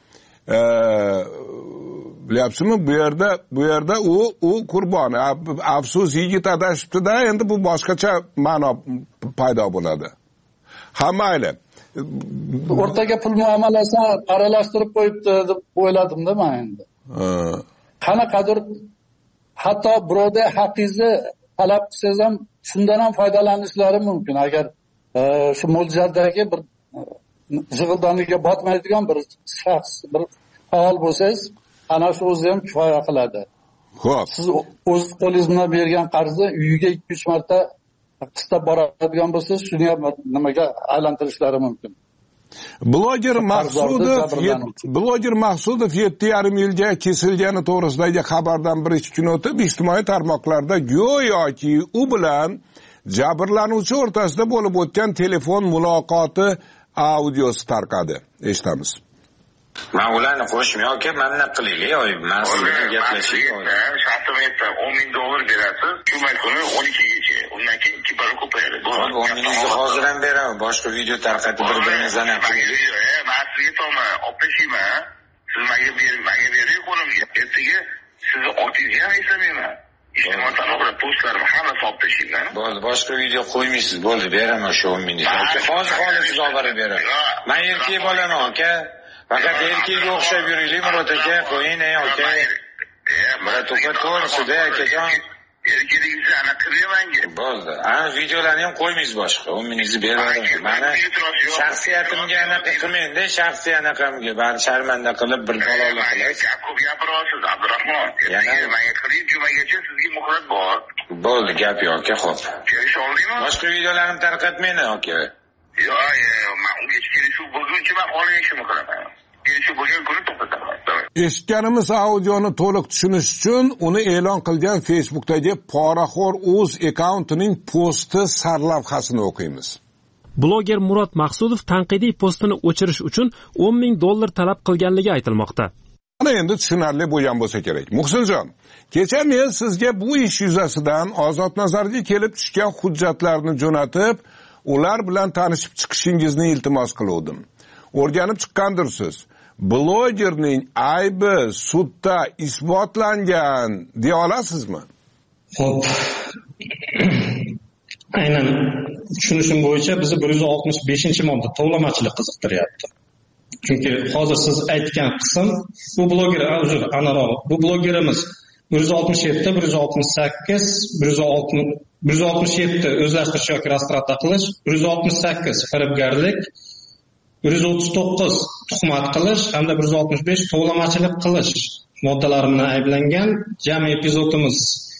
Bilyapsizmi? Bu yerda u qurbon. Afsus, yigit adashibdi-da, endi bu boshqacha ma'no paydo bo'ladi. Ha, mayli. O'rtaga pul muomalasini aralashtirib qo'yibdi deb o'yladim-da men endi. Qanaqadir hatto birovda haqqingizni talab qilsangiz ham shundan ham foydalanishlari mumkin. Agar shu mo'ljaldagi bir jig'ildoniga botmaydigan bir shaxs, bir faol bo'lsangiz, ana shu o'zi ham kifoya qiladi. Xo'p. Siz o'z qo'lingiz bilan bergan qarzni uyiga 2-3 marta qistab boradigan bo'lsangiz, shuni ham nimaga aylantirishlari mumkin. Bloger Maqsudov 7,5 yilga kesilgani to'g'risidagi xabardan 1-2 kun o'tib ijtimoiy tarmoqlarda go'yoki u bilan jabrlanuvchi o'rtasida bo'lib o'tgan telefon muloqoti audiosi tarqadi. Eshitamiz. Men ularni qo'shmay yoki manna qilaylik, yo'q, men sizga gaplashaylik. Shaxsiyatda $10,000 berasiz, juma kuni 12gacha. Undan keyin 2 barobar ko'payadi. Bu 10,000 hozir ham beraman. Boshqa video tarqatib bir-biringizni qilaylik. Men sizga to'g'ri olib tashlayman. Siz menga bering qo'limga. Ertaga sizni otingizni ham eslamayman. İjtimoiy tarmoqlar postlarim hammasi olib tashlayman. Bo'ldi, boshqa video qo'ymaysiz. Bo'ldi, beraman shu 10,000. Hozir siz olib beraman. Men erkak bo'laman, aka. Fakat erkekga o'xshab yuraylik, Murod aka, qo'ying aka. Murod aka to'g'risida akajon. Erkakligingizni ana qilyapman. Bo'ldi. Ana videolarni ham qo'ymaysiz boshqa. 10,000 beraman. Mana shaxsiyatimga anaqa qilmaydi, shaxsiy anaqamga bari sharmanda qilib bir balolik qilasiz. Ko'p gapirasiz, Abdurahmon. Yana menga qiling, jumagacha sizga muhlat bor. Bo'ldi, gap yo'q aka, xo'p. Kelishuv oldingmi? Boshqa videolarimni tarqatmayman aka. Yo'q, men unga kelishuv bo'lguncha men olishimni qilaman. Kelishuv bo'lgan kuni to'xtataman. Eshitganimiz audioni to'liq tushunish uchun uni e'lon qilgan Facebookdagi Poraxo'r o'z akkauntining posti sarlavhasini o'qiymiz. Bloger Murod Maqsudov tanqidiy postini o'chirish uchun $10,000 talab qilganligi aytilmoqda. Ana endi tushunarli bo'lgan bo'lsa kerak. Muhsinjon, kecha men sizga bu ish yuzasidan Ozodnazarga kelib tushgan hujjatlarni jo'natib, ular bilan tanishib chiqishingizni iltimos qildim. O'rganib chiqqandirsiz. Blogerning aybi sudda isbotlangan deya olasizmi? Xo'p. Aynan tushunishim bo'yicha bizni 165-modda tovlamachilik qiziqtiryapti. Chunki hozir siz aytgan qism bu bloger, bu blogerimiz 167, 168, 167 o'zlashtirish yoki rastrata qilish, 168 firibgarlik, 139 tuhmat qilish hamda 165 tovlamachilik qilish moddalari bilan ayblangan. Jami epizodimiz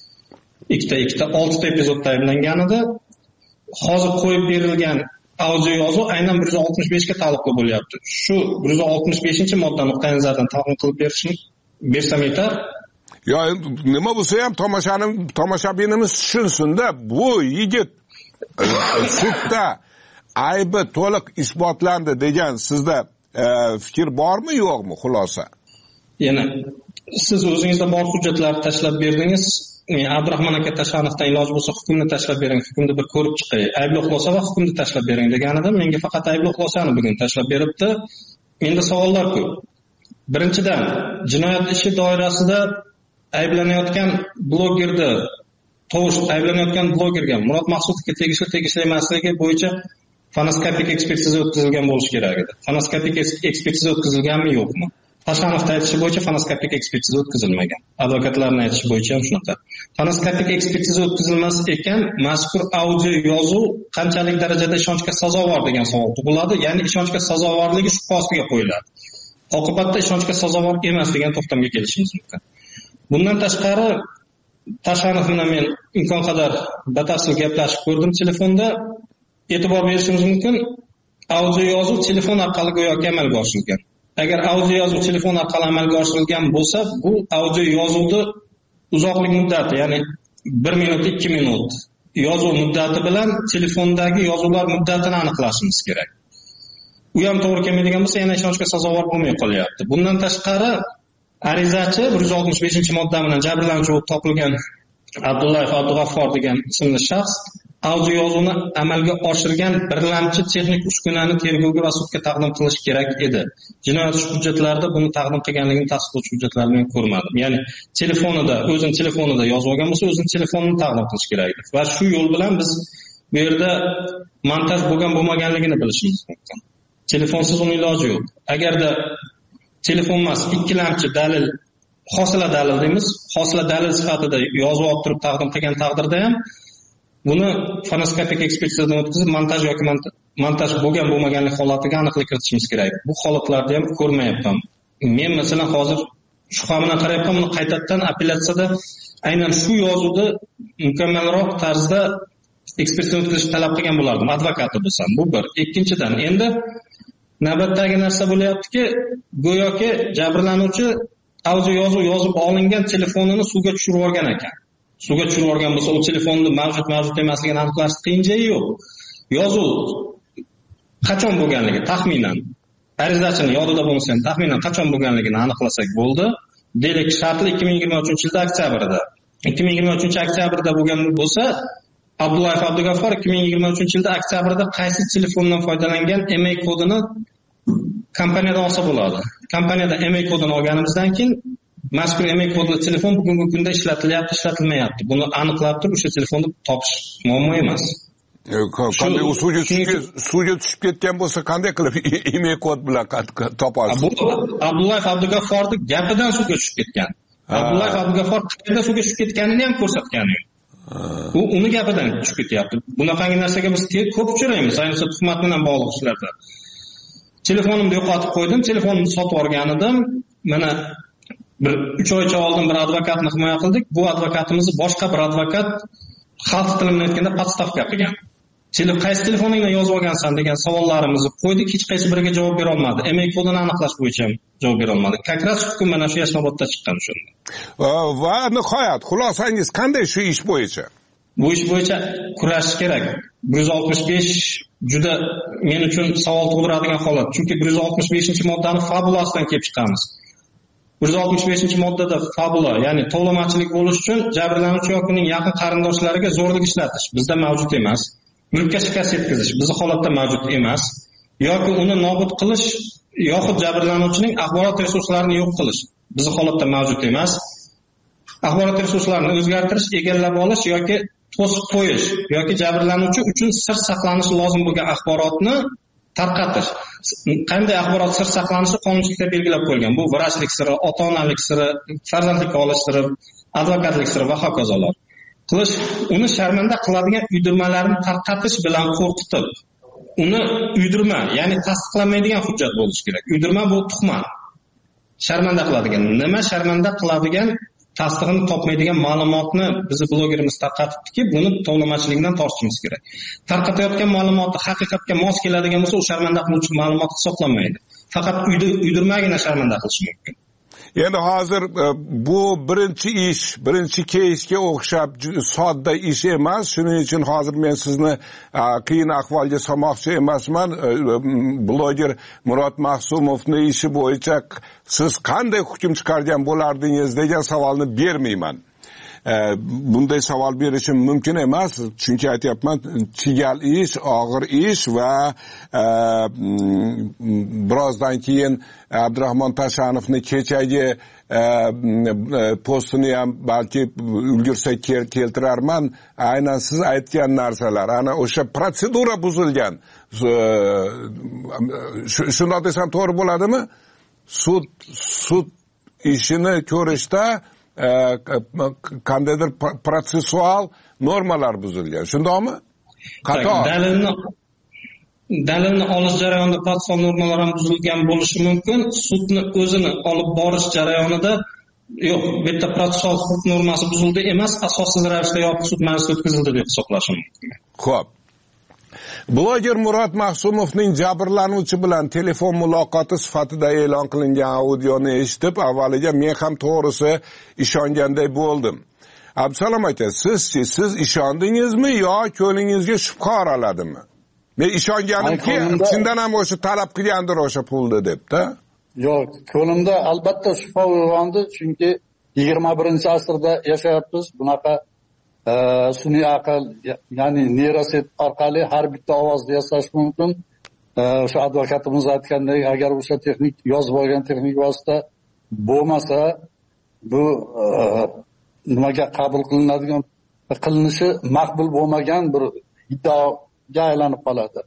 6 epizodda ayblangan edi. Hozir qo'yib berilgan audio yozuv aynan 165 ga taalluqli bo'lyapti. Shu 165-modda nuqtai nazardan tahlil qilib bersam yetar. Yo, nima bo'lsa ham tomoshabinimiz tushunsin-da, bu yigit sudda aybi to'liq isbotlandi degan sizda fikr bormi, yo'qmi, xulosa? Yana siz o'zingizda bor hujjatlarni tashlab berdingiz. Abdurahmon aka Tashanovdan iloji bo'lsa hukmni tashlab bering, hukmni bir ko'rib chiqay. Aybli xulosa va hukmni tashlab bering deganida menga faqat aybli xulosani bugun tashlab beribdi. Endi savollar ko'p. Birinchidan, jinoyat ishi doirasida ayblanayotgan blogerga Murod Maqsudovga tegishli emasligi bo'yicha fonoskopik ekspertiza o'tkazilgan bo'lishi kerak edi. Fonoskopik ekspertiza o'tkazilganmi, yo'qmi? Tashanovning aytishi bo'yicha fonoskopik ekspertiza o'tkazilmagan. Advokatlarning aytishi bo'yicha ham shunaqa. Fonoskopik ekspertiza o'tkazilmas ekan, mazkur audio yozuv qanchalik darajada ishonchga sazovor degan savol tug'iladi. Ya'ni ishonchga sazovorligi shubha ostiga qo'yiladi. Oqibatda ishonchga sazovor emas degan to'xtamga kelishimiz mumkin. Bundan tashqari Tashanov bilan men imkon qadar batafsil gaplashib ko'rdim telefonda. E'tibor berishimiz mumkin, audio yozuv telefon orqali go'yoki amalga oshirilgan. Agar audio yozuv telefon orqali amalga oshirilgan bo'lsa, bu audio yozuvni uzoqlik muddati, ya'ni 1 minut, 2 minut yozuv muddati bilan telefondagi yozuvlar muddatini aniqlashimiz kerak. U ham to'g'ri kelmaydigan bo'lsa, yana ishonchga sazovor bo'lmay qolyapti. Bundan tashqari arizachi 165-modda bilan jabrlanuvchi bo'lib topilgan Abdullayev Abdug'affor degan ismli shaxs audio yozuvni amalga oshirgan birlamchi texnik uskunani tergovga va sudga taqdim qilish kerak edi. Jinoyat ishi hujjatlarida buni taqdim qilganligini tasdiqlovchi hujjatlarni men ko'rmadim. Ya'ni o'zining telefonida yozib olgan bo'lsa, o'zining telefonini taqdim qilish kerak edi. Va shu yo'l bilan biz bu yerda montaj bo'lmaganligini bilishimiz mumkin. Telefonsiz uning iloji yo'q. Agarda telefon emas, ikkilamchi dalil, hosila dalil deymiz, hosila dalil sifatida yozib olib turib taqdim qilgan taqdirda ham buni fonoskopik ekspertizadan o'tkazib montaj yoki montaj bo'lmaganlik holatiga aniqlik kiritishimiz kerak. Bu holatlarni ham ko'rmayapman. Men masalan hozir shubha bilan qarayapman, buni qaytadan apellyatsiyada aynan shu yozuvni mukammalroq tarzda ekspertizadan o'tkazishni talab qilgan bo'lardim, advokati bo'lsam. Bu bir. Ikkinchidan, endi navbatdagi narsa bo'lyaptiki, go'yoki jabrlanuvchi audio yozuv yozib olingan telefonini suvga tushirib olgan ekan. Suvga tushirib olgan bo'lsa, u telefonning mavjud emasligini aniqlash qiyinchiligi yo'q. Yozuv qachon bo'lganligi taxminan arizachining yodida bo'lsa ham taxminan qachon bo'lganligini aniqlasak bo'ldi. Deylik, shartli 2023-yilda oktyabrda. 2023-oktyabrda bo'lgan bo'lsa, Abdullayev Abdug'affor 2023-yilda oktyabrda qaysi telefondan foydalangan email kodini kompaniyadan olsa bo'ladi. Kompaniyada email kodini olganimizdan keyin mazkur email kodli telefon bugungi kunda ishlatilyapti, ishlatilmayapti. Buni aniqlab turib o'sha telefonni topish muammo emas. Qanday suvga tushib ketgan bo'lsa, qanday qilib email kod bilan topasiz? Bu Abdullayev Abdug'afforning gapidan suvga tushib ketgan. Abdullayev Abdug'affor qayerda suvga tushib ketganini ham ko'rsatgani yo'q. U uni gapidan tushib ketyapti. Bunaqangi narsaga biz ko'p uchraymiz, ayniqsa tuhmat bilan bog'liq ishlarda. Telefonimni yo'qotib qo'ydim, telefonimni sotib olgan edim. Mana bir 3 oycha oldin bir advokatni himoya qildik. Bu advokatimizni boshqa bir advokat xalq tilini aytganda podstavka qilgan. Qaysi telefoningdan yozib olgansan degan savollarimizni qo'ydik, hech qaysi biriga javob bera olmadi. Email kodini aniqlash bo'yicha ham javob bera olmadi. Kakras hukm mana shu Yashnobodda chiqqan shunda. Va nihoyat xulosangiz qanday shu ish bo'yicha? Bu ish bo'yicha kurashish kerak. 165 juda men uchun savol tug'diradigan holat. Chunki 165-moddani fabulasidan kelib chiqamiz. 165-moddada fabula, ya'ni tovlamachilik bo'lish uchun jabrlanuvchi yoki uning yaqin qarindoshlariga zo'rlik ishlatish bizda mavjud emas. Mulkka shikast yetkazish bizning holatda mavjud emas. Yoki uni nobud qilish yoxud jabrlanuvchining axborot resurslarini yo'q qilish bizning holatda mavjud emas. Axborot resurslarini o'zgartirish, egallab olish yoki to'sib qo'yish yoki jabrlanuvchi uchun sir saqlanishi lozim bo'lgan axborotni tarqatish. Qanday axborot sir saqlanishi qonunchilikda belgilab qo'yilgan. Bu vrachlik siri, ota-onalik siri, farzandlikka olish siri, advokatlik siri va hokazolar. Qilish, uni sharmanda qiladigan uydirmalarni tarqatish bilan qo'rqitib, uni uydirma, ya'ni tasdiqlanmaydigan hujjat bo'lishi kerak. Uydirma bu tuhmat. Sharmanda qiladigan, nima sharmanda qiladigan tasdig'ini topmaydigan ma'lumotni bizni blogerimiz tarqatibdiki, buni tovlamachilikdan tortishimiz kerak. Tarqatayotgan ma'lumotni haqiqatga mos keladigan bo'lsa, u sharmanda qiluvchi ma'lumot hisoblanmaydi. Faqat uydirmagina sharmanda qilish mumkin. Endi hozir bu birinchi keysga o'xshab sodda ish emas. Shuning uchun hozir men sizni qiyin ahvolga solmoqchi emasman. Bloger Murod Mahsumovning ishi bo'yicha siz qanday hukm chiqargan bo'lardingiz degan savolni bermayman. Bunday savol berishim mumkin emas, chunki aytyapman, chigal ish, og'ir ish va birozdan keyin Abdurahmon Tashanovning kechagi postini ham balki ulgursak keltirarman. Aynan siz aytgan narsalar, ana o'sha protsedura buzilgan. Shunday desam to'g'ri bo'ladimi? Sud ishini ko'rishda qandaydir protsessual normalar buzilgan. Shundaymi? Qator. Dalilni olish jarayonida protsessual normalar ham buzilgan bo'lishi mumkin. Sudni o'zini olib borish jarayonida yo'q, bu yerda protsessual huquq normasi buzildi emas, asossiz ravishda yopiq sud majlisi o'tkazildi deb hisoblashim mumkin. Xo'p. Bloger Murod Mahsumovning jabrlanuvchi bilan telefon muloqoti sifatida e'lon qilingan audioni eshitib, avvaliga men ham to'g'risi ishonganday bo'ldim. Abdusalom aka, siz ishondingizmi yo ko'nglingizga shubha oraladimi? Men ishonganimki, chindan ham o'sha talab qilgandir o'sha pulni debda. Yo'q, ko'nglimda albatta shubha uyg'ondi, chunki 21-asrda yashayapmiz. Bunaqa sun'iy aql, ya'ni neyroset orqali har bitta ovozni yasash mumkin. O'sha advokatimiz aytgandek, agar o'sha texnik yozib olgan texnik vosita bo'lmasa, bu nimaga qabul qilinishi maqbul bo'lmagan bir iddaoga aylanib qoladi.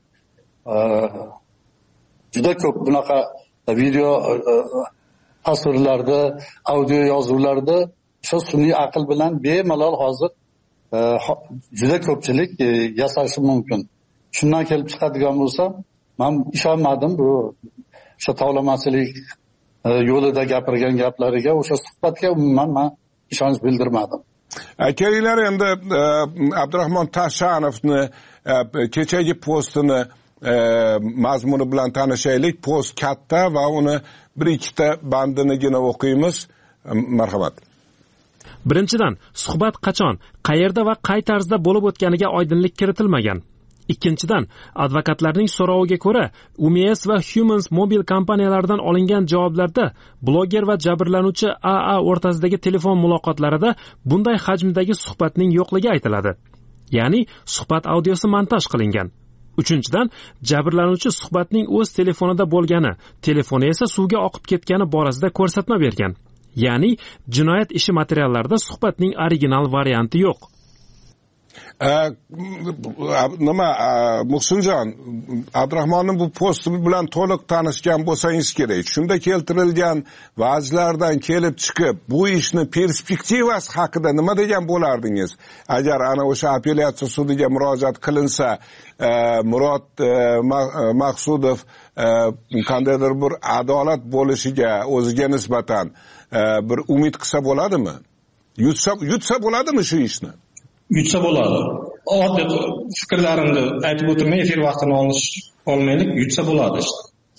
Juda ko'p bunaqa video tasvirlarda, audio yozuvlarda o'sha sun'iy aql bilan bemalol hozir juda ko'pchilik yasashi mumkin. Shundan kelib chiqadigan bo'lsa, men ishonmadim bu o'sha tovlamachilik yo'lida gapirgan gaplariga, o'sha suhbatga umuman men ishonch bildirmadim. Kelinglar endi Abdurahmon Tashanovni kechagi postini mazmuni bilan tanishaylik. Post katta va uni bir ikkita bandinigina o'qiymiz. Marhamat. Birinchidan, suhbat qachon, qayerda va qay tarzda bo'lib o'tganiga oydinlik kiritilmagan. Ikkinchidan, advokatlarning so'roviga ko'ra, UMS va Humans mobil kompaniyalaridan olingan javoblarda bloger va jabrlanuvchi AA o'rtasidagi telefon muloqotlarida bunday hajmdagi suhbatning yo'qligi aytiladi. Ya'ni, suhbat audiosi montaj qilingan. Uchinchidan, jabrlanuvchi suhbatning o'z telefonida bo'lgani, telefoni esa suvga oqib ketgani borasida ko'rsatma bergan. Ya'ni, jinoyat ishi materiallarida suhbatning original varianti yo'q. nima Muhsinjon, Abdurahmonning bu posti bilan to'liq tanishgan bo'lsangiz kerak. Shunda keltirilgan va'zlardan kelib chiqib, bu ishni perspektivasi haqida nima degan bo'lardingiz? Agar ana o'sha apellyatsiya sudiga murojaat qilinsa, Murod Maqsudov qandaydir bir adolat bo'lishiga o'ziga nisbatan bir umid qilsa bo'ladimi? Yutsa bo'ladimi shu ishni? Yutsa bo'ladi. Oddiy fikrlarimni aytib o'tirmay, efir vaqtini olmaylik, yutsa bo'ladi işte.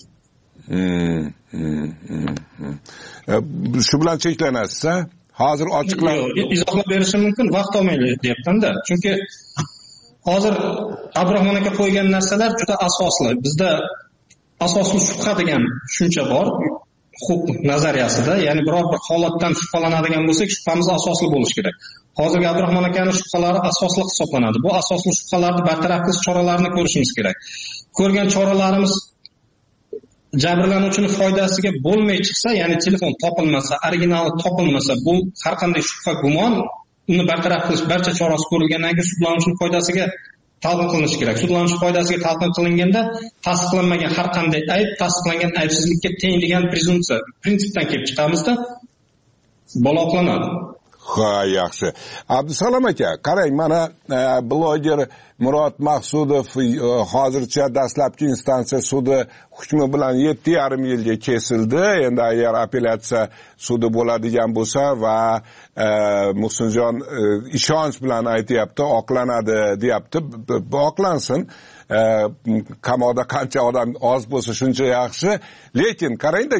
Shu bilan cheklanasiz, ha? Hozir ochiqlab izohlab berishim mumkin, vaqt olmaylik deyapman-da. Chunki hozir Abdurahmon aka qo'ygan narsalar juda asosli. Bizda asosli shubha degan tushuncha bor. Huquq nazariyasida, ya'ni biror bir holatdan shubhalanadigan bo'lsak, shubhamiz asosli bo'lishi kerak. Hozirgi Abdurahmon akaning shubhalari asosli hisoblanadi. Bu asosli shubhalarni bartaraf qilish choralarini ko'rishimiz kerak. Ko'rgan choralarimiz jabrlanuvchining foydasiga bo'lmay chiqsa, ya'ni telefon topilmasa, originali topilmasa, bu har qanday shubha gumon uni bartaraf qilish barcha chorasi ko'rilgandan keyin sudlanuvchining foydasiga talqin qilinishi kerak. Sudlanuvchi foydasiga talqin qilinganda tasdiqlanmagan har qanday ayb tasdiqlangan aybsizlikka teng degan prezumpsiya, prinsipdan kelib chiqamizda bola oqlanadi. Ha, yaxshi. Abdusalom aka, qarang, mana bloger Murod Maqsudov hozircha dastlabki instansiya sudi hukmi bilan 7,5 yilga kesildi. Endi agar apellyatsiya sudi bo'ladigan bo'lsa va Muhsinjon ishonch bilan aytayapti, oqlanadi deyapti, oqlansin. Qamoqda qancha odam oz bo'lsa shuncha yaxshi. Lekin qarangda,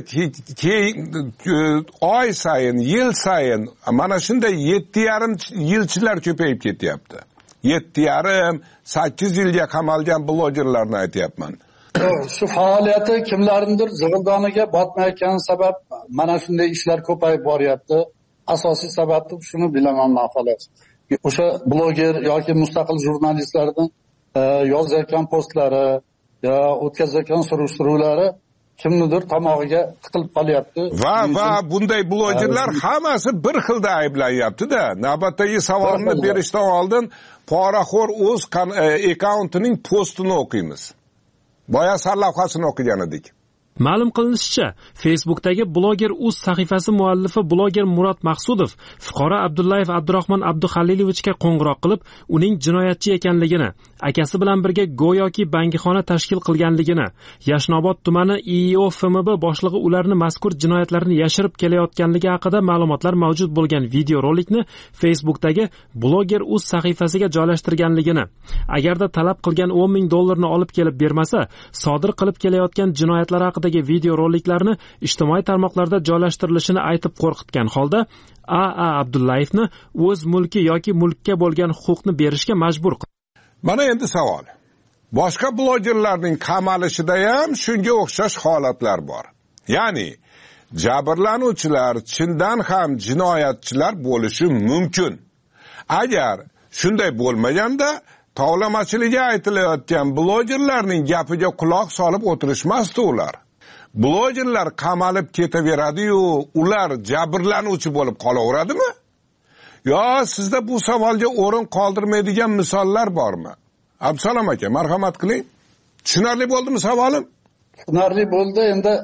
oy sayin, yil sayin mana shunday 7,5 yilchilar ko'payib ketyapti. 7,5, 8 yilga qamalgan blogerlarni aytyapman. Shu faoliyati kimlarnidir zig'ildoniga botmayotgan sabab mana shunday ishlar ko'payib boryapti. Asosiy sababni shuni bilaman men xolos. O'sha bloger yoki mustaqil jurnalistlarning yozayotgan postlari yo o'tkazayotgan surishtiruvlari kimnidir tomog'iga tiqilib qolyapti. Va bunday blogerlar hammasi bir xilda ayblanyapti-da. Navbatdagi savolni berishdan oldin poraxo'r o'z akkauntining postini o'qiymiz. Boya sarlavhasini o'qigan edik. Ma'lum qilinishicha, Facebookdagi bloger uz sahifasi muallifi bloger Murod Maqsudov fuqaro Abdullayev Abdurahmon Abduxalilovichga qo'ng'iroq qilib, uning jinoyatchi ekanligini, akasi bilan birga go'yoki bangixona tashkil qilganligini, Yashnobod tumani IOFMB boshlig'i ularni mazkur jinoyatlarni yashirib kelayotganligi haqida ma'lumotlar mavjud bo'lgan videorolikni Facebookdagi bloger uz sahifasiga joylashtirganligini, agarda talab qilgan $10,000 olib kelib bermasa, sodir qilib kelayotgan jinoyatlar haqidagi videoroliklarni ijtimoiy tarmoqlarda joylashtirilishini aytib qo'rqitgan holda A.A. Abdullayevni o'z mulki yoki mulkka bo'lgan huquqni berishga majbur qildi. Mana endi savol. Boshqa blogerlarning qamalishida ham shunga o'xshash holatlar bor. Ya'ni jabrlanuvchilar chindan ham jinoyatchilar bo'lishi mumkin. Agar shunday bo'lmaganda tovlamachiligiga aytilayotgan blogerlarning gapiga quloq solib o'tirishmasdi ular. Blogerlar qamalib ketaveradi-yu, ular jabrlanuvchi bo'lib qolaveradimi? Yo, sizda bu savolga o'rin qoldirmaydigan misollar bormi? Abdusalom aka, marhamat qiling. Tushunarli bo'ldimi savolim? Tushunarli bo'ldi. Endi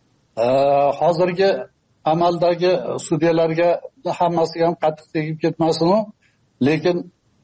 hozirgi amaldagi sudyalarga hammasiga ham qattiq tegib ketmasin-u, lekin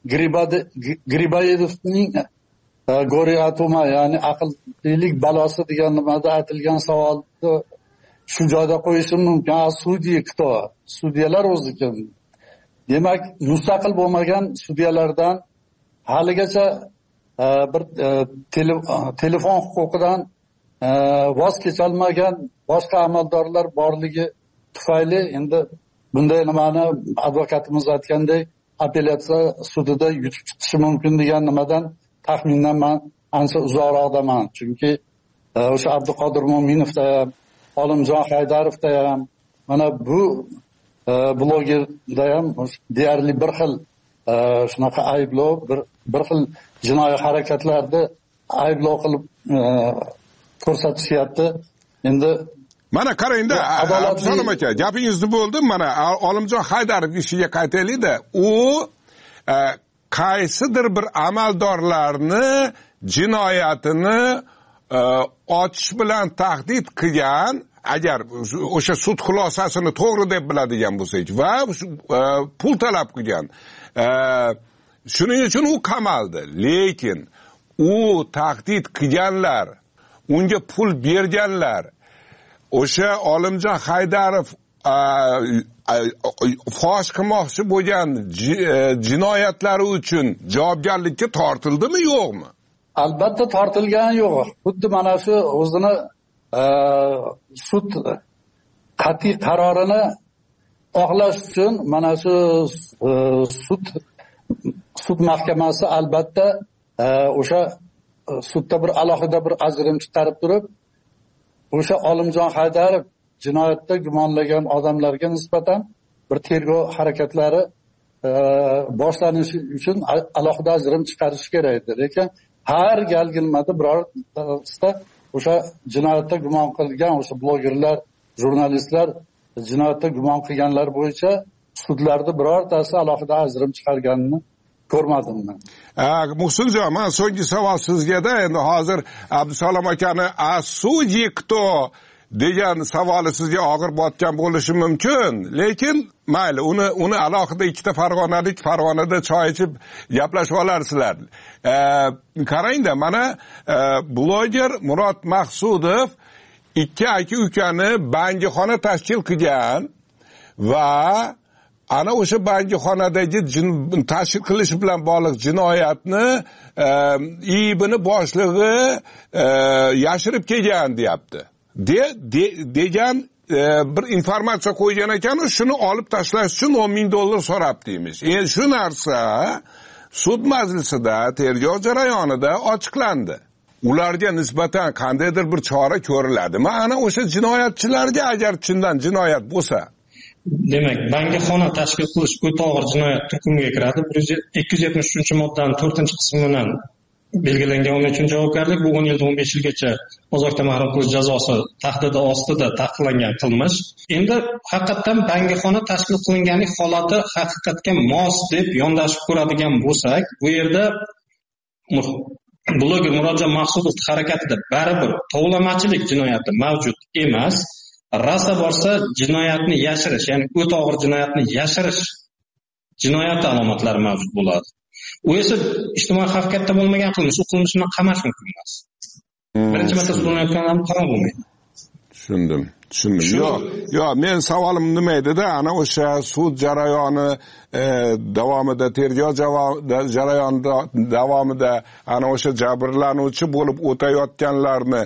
Gribayevning Goriatuma, ya'ni aqllilik balosi degan nimada aytilgan savolni shu joyda qo'yishim mumkin. Sudya kto? Sudyalar o'zi kim? Demak, mustaqil bo'lmagan sudyalardan haligacha bir telefon huquqidan voz kecholmagan boshqa amaldorlar borligi tufayli endi bunday nimani advokatimiz aytgandek apellyatsiya sudida yutib chiqishi mumkin degan nimadan taxminan men ancha uzoqroqdaman. Chunki o'sha Abduqodir Mo'minovda ham, Olimjon Haydarovda ham, mana bu blogerda ham deyarli bir xil shunaqa ayblov, bir xil jinoiy harakatlarni ayblov qilib ko'rsatishyapti. Endi mana qarangda, Abdusalom aka, gapingizni bo'ldim. Mana Olimjon Haydarov ishiga qaytaylik-da. U qaysidir bir amaldorlarni jinoyatini ochish bilan tahdid qilgan, agar o'sha sud xulosasini to'g'ri deb biladigan bo'lsak va pul talab qilgan, shuning uchun u qamaldi. Lekin u tahdid qilganlar, unga pul berganlar, o'sha Olimjon Haydarov fosh qilmoqchi bo'lgan jinoyatlari uchun javobgarlikka tortildimi, yo'qmi? Albatta tortilgani yo'q. Xuddi mana shu o'zini sud qat'iy qarorini oqlash uchun mana shu sud mahkamasi albatta o'sha sudda bir alohida bir ajrim chiqarib turib, o'sha Olimjon Haydarov jinoyatda gumonlagan odamlarga nisbatan bir tergov harakatlari boshlanishi uchun alohida ajrim chiqarish kerak edi. Lekin har galgilmada birortasida o'sha jinoyatda gumon qilgan o'sha blogerlar, jurnalistlar jinoyatda gumon qilganlar bo'yicha sudlarda birortasi alohida ajrim chiqarganini ko'rmadim men. Muhsinjon, men so'nggi savol sizga-da, endi hozir Abdusalom akani "Asudi kto" degan savoli sizga og'ir botgan bo'lishi mumkin, lekin mayli, uni alohida ikkita Farg'onada choy ichib gaplashib olarsizlar. Qarangda, mana bloger Murod Maqsudov ikki aka-ukani bangixona tashkil qilgan va ana o'sha bangixonadagi tashkil qilish bilan bog'liq jinoyatni IIBni boshlig'i yashirib kelgan deyapti. degan bir informatsiya qo'ygan ekan, shuni olib tashlash uchun $10,000 so'rabdi emish. Endi shu narsa sud majlisida, tergov jarayonida ochiqlandi. Ularga nisbatan qandaydir bir chora ko'riladimi? Ana o'sha jinoyatchilarga agar chindan jinoyat bo'lsa, demak, bangixona tashkil qilish o'ta og'ir jinoyat turkumiga kiradi. 273-moddaning 4-qismi bilan belgilangan uning uchun javobgarlik, bu 10 yildan 15 yilgacha ozodlikdan mahrum qilish jazosi tahdidi ostida taqiqlangan qilmish. Endi haqiqatan bangixona tashkil qilinganlik holati haqiqatga mos deb yondashib ko'radigan bo'lsak, bu yerda bloger Murodjon Maqsudov harakatida baribir tovlamachilik jinoyati mavjud emas. Rasa borsa jinoyatni yashirish, ya'ni o'ta og'ir jinoyatni yashirish jinoyat alomatlari mavjud bo'ladi. U esa ijtimoiy xavf katta bo'lmagan qilmish, u qilmishni qamash mumkin emas. Birinchi marta sudlanayotganlar qamoq bo'lmaydi. Tushundim. Yo'q, men savolim nima edi-da, ana o'sha sud jarayoni davomida, tergov jarayoni davomida ana o'sha jabrlanuvchi bo'lib o'tayotganlarni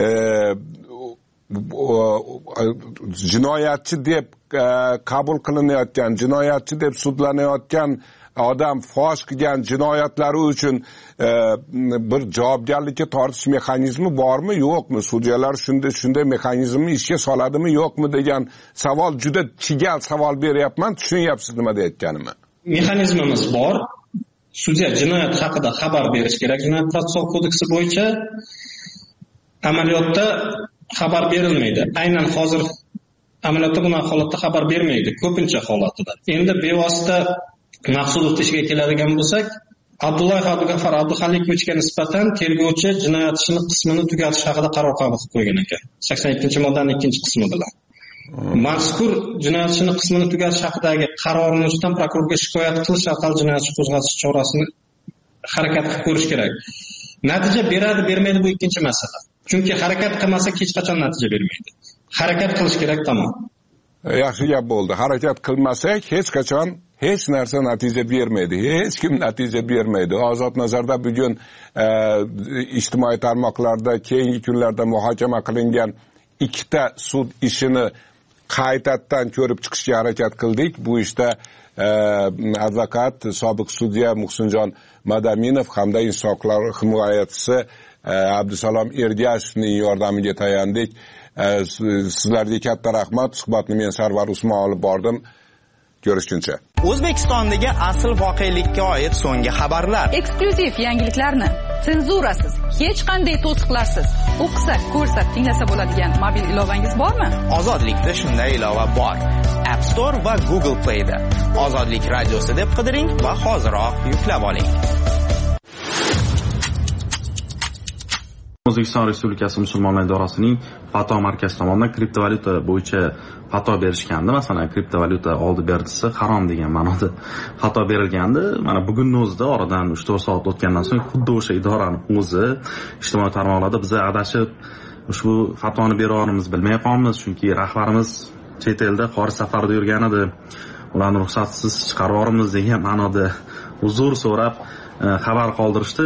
jinoyatchi deb qabul qilinayotgan, jinoyatchi deb sudlanayotgan odam fosh qilgan jinoyatlari uchun bir javobgarlikka tortish mexanizmi bormi, yo'qmi? Sudyalar shunday mexanizmni ishga soladimi, yo'qmi degan savol, juda chigal savol beryapman. Tushunyapsiz nima deyotganimni? Mexanizmimiz bor. Sudya jinoyat haqida xabar berish kerak. Jinoyat protsessual kodeksi bo'yicha amaliyotda xabar berilmaydi. Aynan hozir amaliyotda bunday holatda xabar bermaydi, ko'pincha holatida. Endi bevosita Maqsudov ishiga keladigan bo'lsak, Abdullayev Abdug'afar Abduxaliqovichga nisbatan tergovchi jinoyat ishining qismini tugatish haqida qaror qabul qilib qo'ygan ekan. 82-moddaning 2-qismi bilan. Mazkur jinoyat ishining qismini tugatish haqidagi qarorning ustidan prokurorga shikoyat qilish orqali jinoyat ishi qo'zg'atish chorasini harakat qilib ko'rish kerak. Natija beradi, bermaydi, bu ikkinchi masala. Chunki harakat qilmasa hech qachon natija bermaydi. Harakat qilish kerak, tamom. Yaxshi gap bo'ldi. Harakat qilmasak hech qachon hech narsa natija bermaydi. Hech kim natija bermaydi. Ozod nazarda bugun ijtimoiy tarmoqlarda keyingi kunlarda muhokama qilingan ikkita sud ishini qaytadan ko'rib chiqishga harakat qildik. Bu ishda advokat, sobiq sudya Muhsinjon Madaminov hamda inson huquqlari himoyachisi Abdusalom Ergashevning yordamiga tayandik. Sizlarga katta rahmat. Suhbatni men Sarvar Usmon olib bordim. Görüşguncha. O'zbekistondagi asl voqelikka oid so'nggi xabarlar. Eksklyuziv yangiliklarni senzurasiz, hech qanday to'siqlarsiz o'qisa, ko'rsa, tinglasa bo'ladigan mobil ilovangiz bormi? Ozodlikda shunday ilova bor. App Store va Google Play da. Ozodlik radiosi deb qidiring va hoziroq yuklab oling. O'zbekiston Respublikasi musulmonlar idorasining fatvo markazi tomonidan kriptovalyuta bo'yicha fatvo berishgandi. Masalan, kriptovalyuta oldi berdisi harom degan ma'noda fatvo berilgandi. Mana bugunning o'zida oradan 3-4 soat o'tgandan so'ng xuddi o'sha idoraning o'zi ijtimoiy tarmoqlarda biza adashib ushbu fatvoni bera olamiz, bilmay qolamiz, chunki rahbarimiz chet elda xorij safarida yurgan edi. Ularni ruxsatsiz chiqarib yuboramiz degan ma'noda uzr so'rab xabar qoldirishdi.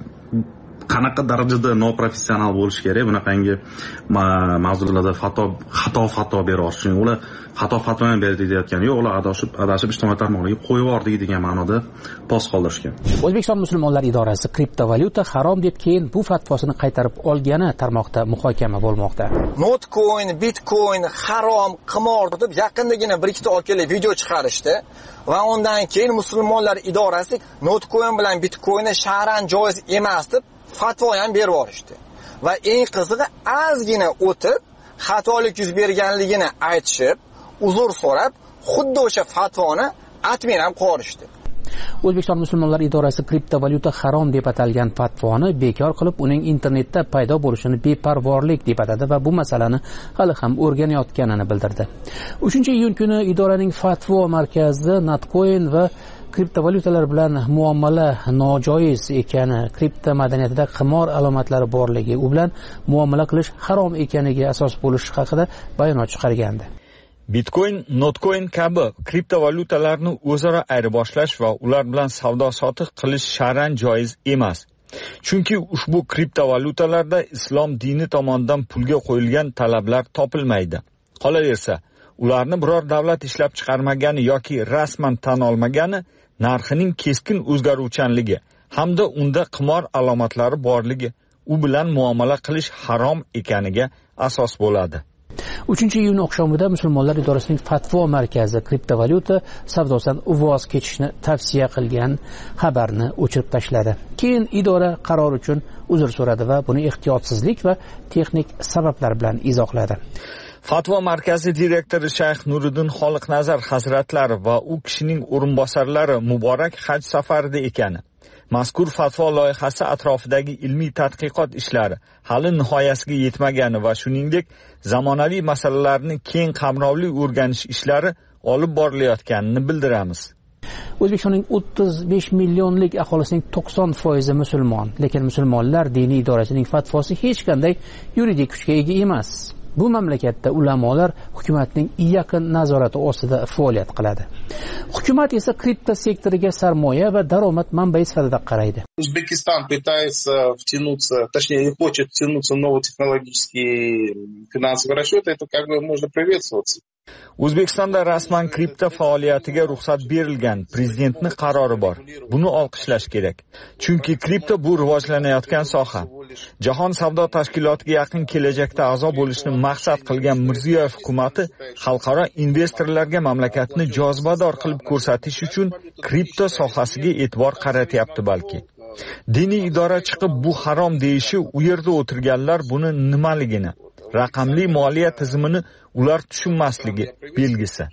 Qanaqa darajada noprofessional bo'lish kerak bunaqangi mavzularda xato fatvo berish uchun. Ular xato fatvo ham berdi deyotgani yo'q, ular adashib ijtimoiy tarmoqlarga qo'yib yubordik degan ma'noda post qoldirishgan. O'zbekiston musulmonlar idorasi kriptovalyuta harom deb keyin bu fatvosini qaytarib olgani tarmoqda muhokama bo'lmoqda. Notcoin, Bitcoin harom, qimor deb yaqindagina bir ikkita olib video chiqarishdi va undan keyin musulmonlar idorasi Notcoin bilan Bitcoinni shar'an joiz emas deb fatvo ham berib yuborishdi. Va eng qizig'i ozgina o'tib xatolik yuz berganligini aytishib, uzr so'rab, xuddi o'sha fatvoni admin ham qo'yishdi. O'zbekiston musulmonlar idorasi kriptovalyuta harom deb atalgan fatvoni bekor qilib, uning internetda paydo bo'lishini beparvorlik deb atadi va bu masalani hali ham o'rganayotganini bildirdi. 3-iyun kuni idoraning fatvo markazida Notcoin va kriptovalyutalar bilan muomala nojoiz ekani, kripto madaniyatida qimor alomatlari borligi, u bilan muomala qilish harom ekaniga asos bo'lishi haqida bayonot chiqargandi. Bitcoin, Notcoin kabi kriptovalyutalarni o'zaro ayirboshlash va ular bilan savdo-sotiq qilish shar'an joiz emas. Chunki ushbu kriptovalyutalarda islom dini tomonidan pulga qo'yilgan talablar topilmaydi. Qolaversa, ularni biror davlat ishlab chiqarmagani yoki rasman tan olmagani narxining keskin o'zgaruvchanligi hamda unda qimor alomatlari borligi u bilan muomala qilish harom ekaniga asos bo'ladi. 3-iyun oqshomida musulmonlar idorasining fatvo markazi kriptovalyuta savdosidan voz kechishni tavsiya qilgan xabarni o'chirib tashladi. Keyin idora qaror uchun uzr so'radi va buni ehtiyotsizlik va texnik sabablar bilan izohladi. Fatvo markazi direktori Shayx Nuriddin Xoliqnazar hazratlari va u kishining o'rinbosarlari muborak haj safarida ekani, mazkur fatvo loyihasi atrofidagi ilmiy tadqiqot ishlari hali nihoyasiga yetmagani va shuningdek zamonaviy masalalarni keng qamrovli o'rganish ishlari olib borilayotganini bildiramiz. O'zbekistonning 35 millionlik aholisining 90% musulmon, lekin musulmonlar diniy idorasining fatvosi hech qanday yuridik kuchga ega emas. Bu mamlakatda ulamolar hukumatning yaqin nazorati ostida faoliyat qiladi. Hukumat esa kripto sektoriga sarmoya va daromad manbai sifatida qaraydi. Узбекистан пытается втянуться, точнее не хочет втянуться в новотехнологические финансовые расчеты, это как бы можно приветствоваться. O'zbekistonda rasman kripto faoliyatiga ruxsat berilgan prezidentning qarori bor. Buni olqishlash kerak. Chunki kripto bu rivojlanayotgan soha. Jahon savdo tashkilotiga yaqin kelajakda a'zo bo'lishni maqsad qilgan Mirziyoyev hukumatı xalqaro investorlarga mamlakatni jozibador qilib ko'rsatish uchun kripto sohasiga e'tibor qaratyapti balki. Diniy idora chiqib bu harom deyishi, u yerda o'tirganlar buni nimaligini, raqamli moliya tizimini ular tushunmasligi belgisi.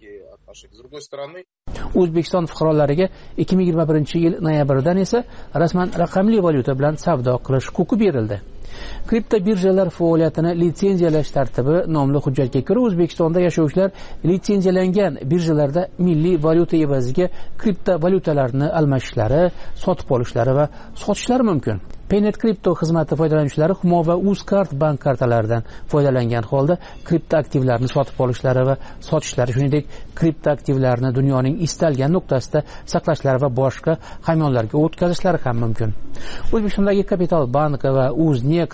O'zbekiston fuqarolariga 2021-yil noyabrdan esa rasman raqamli valyuta bilan savdo qilish huquqi berildi. Kripto birjalar faoliyatini litsenziyalash tartibi nomli hujjatga ko'ra O'zbekistonda yashovchilar litsenziyalangan birjalarda milliy valyuta evaziga kriptovalyutalarni almashishlari, sotib olishlari va sotishlari mumkin. Paynet kripto xizmati foydalanuvchilari Humo va Uzcard bank kartalaridan foydalangan holda kripto aktivlarni sotib olishlari va sotishlari, shuningdek kripto aktivlarni dunyoning istalgan nuqtasida saqlashlari va boshqa hamyonlarga o'tkazishlari ham mumkin. O'zbekistondagi Kapital bank va Uznex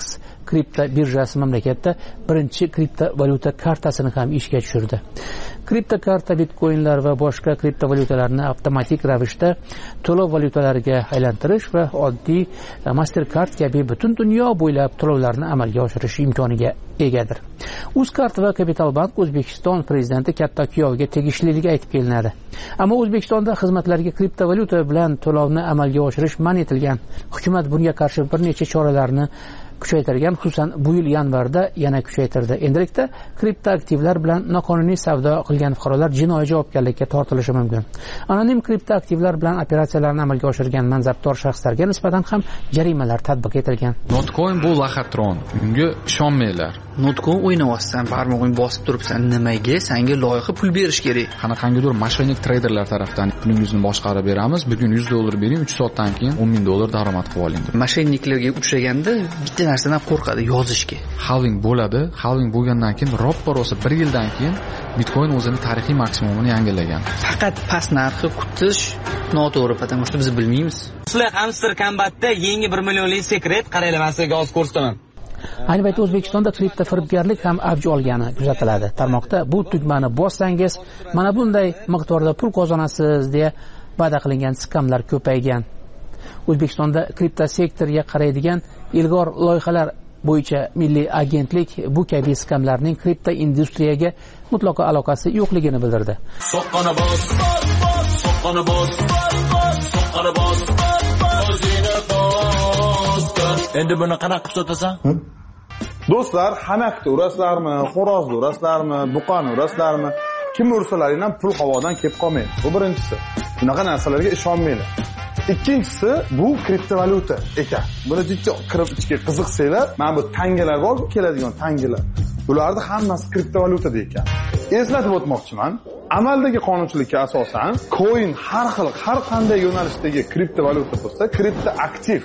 kripto birjasi mamlakatda birinchi kriptovalyuta kartasini ham ishga tushirdi. Kripto karta bitcoinlar va boshqa kriptovalyutalarni avtomatik ravishda to'lov valyutalariga aylantirish va oddiy Mastercard kabi butun dunyo bo'ylab to'lovlarni amalga oshirish imkoniga egadir. Uzcard va Capital Bank O'zbekiston prezidenti katta kuyoviga tegishliligi aytib kelinadi. Ammo O'zbekistonda xizmatlarga kriptovalyuta bilan to'lovni amalga oshirish man etilgan. Hukumat bunga qarshi bir necha choralarni kuchaytirgan, xususan bu yil yanvarda yana kuchaytirdi. Endilikda kriptoaktivlar bilan noqonuniy savdo qilgan fuqarolar jinoiy javobgarlikka tortilishi mumkin. Anonim kriptoaktivlar bilan operatsiyalarni amalga oshirgan mansabdor shaxslarga nisbatan ham jarimalar tatbiq etilgan. Notcoin bu laxatron, unga ishonmanglar. Notcoin o'ynayapsan, barmog'ing bosib turibsan, nimaga? Senga loyiha pul berish kerak. Qanaqangidir mashonik treyderlar tarafdan pulingizni boshqarib beramiz. Bugun $100 bering, 3 soatdan keyin $10,000 daromad qilib oling. Mashoniklarga uchraganda bitta narsadan qo'rqadi, yozishga. Halving bo'ladi. Halving bo'lgandan keyin roppa-rosa 1 yildan keyin Bitcoin o'zining tarixiy maksimumini yangilagan. Faqat past narxi kutish noto'g'ri, потому что biz bilmaymiz. Sizlar hamster kombatda yangi 1 millionlik sekret qaranglar, men sizga hozir ko'rsataman. Ayni paytda O'zbekistonda kripto firibgarlik ham avj olgani kuzatiladi. Tarmoqda bu tugmani bossangiz, mana bunday miqdorda pul qozonasiz deya va'da qilingan skamlar ko'paygan. O'zbekistonda kripto sektoriga qaraydigan ilg'or loyihalar bo'yicha milliy agentlik bu kabi skamlarning kripto industriyaga mutlaqo aloqasi yo'qligini bildirdi. Soqqani bos, soqqani bos, soqqani bos, o'zini bos. Endi buni qanaqa qilib sotasan? Do'stlar, xanakda urasizlarmi, xo'rozda urasizlarmi, buqani urasizlarmi? Kim ursalaring ham pul havodan kelib qolmaydi. Bu birinchisi. Bunaqa narsalarga ishonmanglar. Ikkinchisi bu kriptovalyuta ekan. Buni jiddiy kirib ichga qiziqsanglar, mana bu tangalar bor, keladigan tangalar. Bularni hammasi kriptovalyuta ekan. Eslatib o'tmoqchiman. Amaldagi qonunchilikka asosan coin har xil, har qanday yo'nalishdagi kriptovalyuta bo'lsa, kriptoaktiv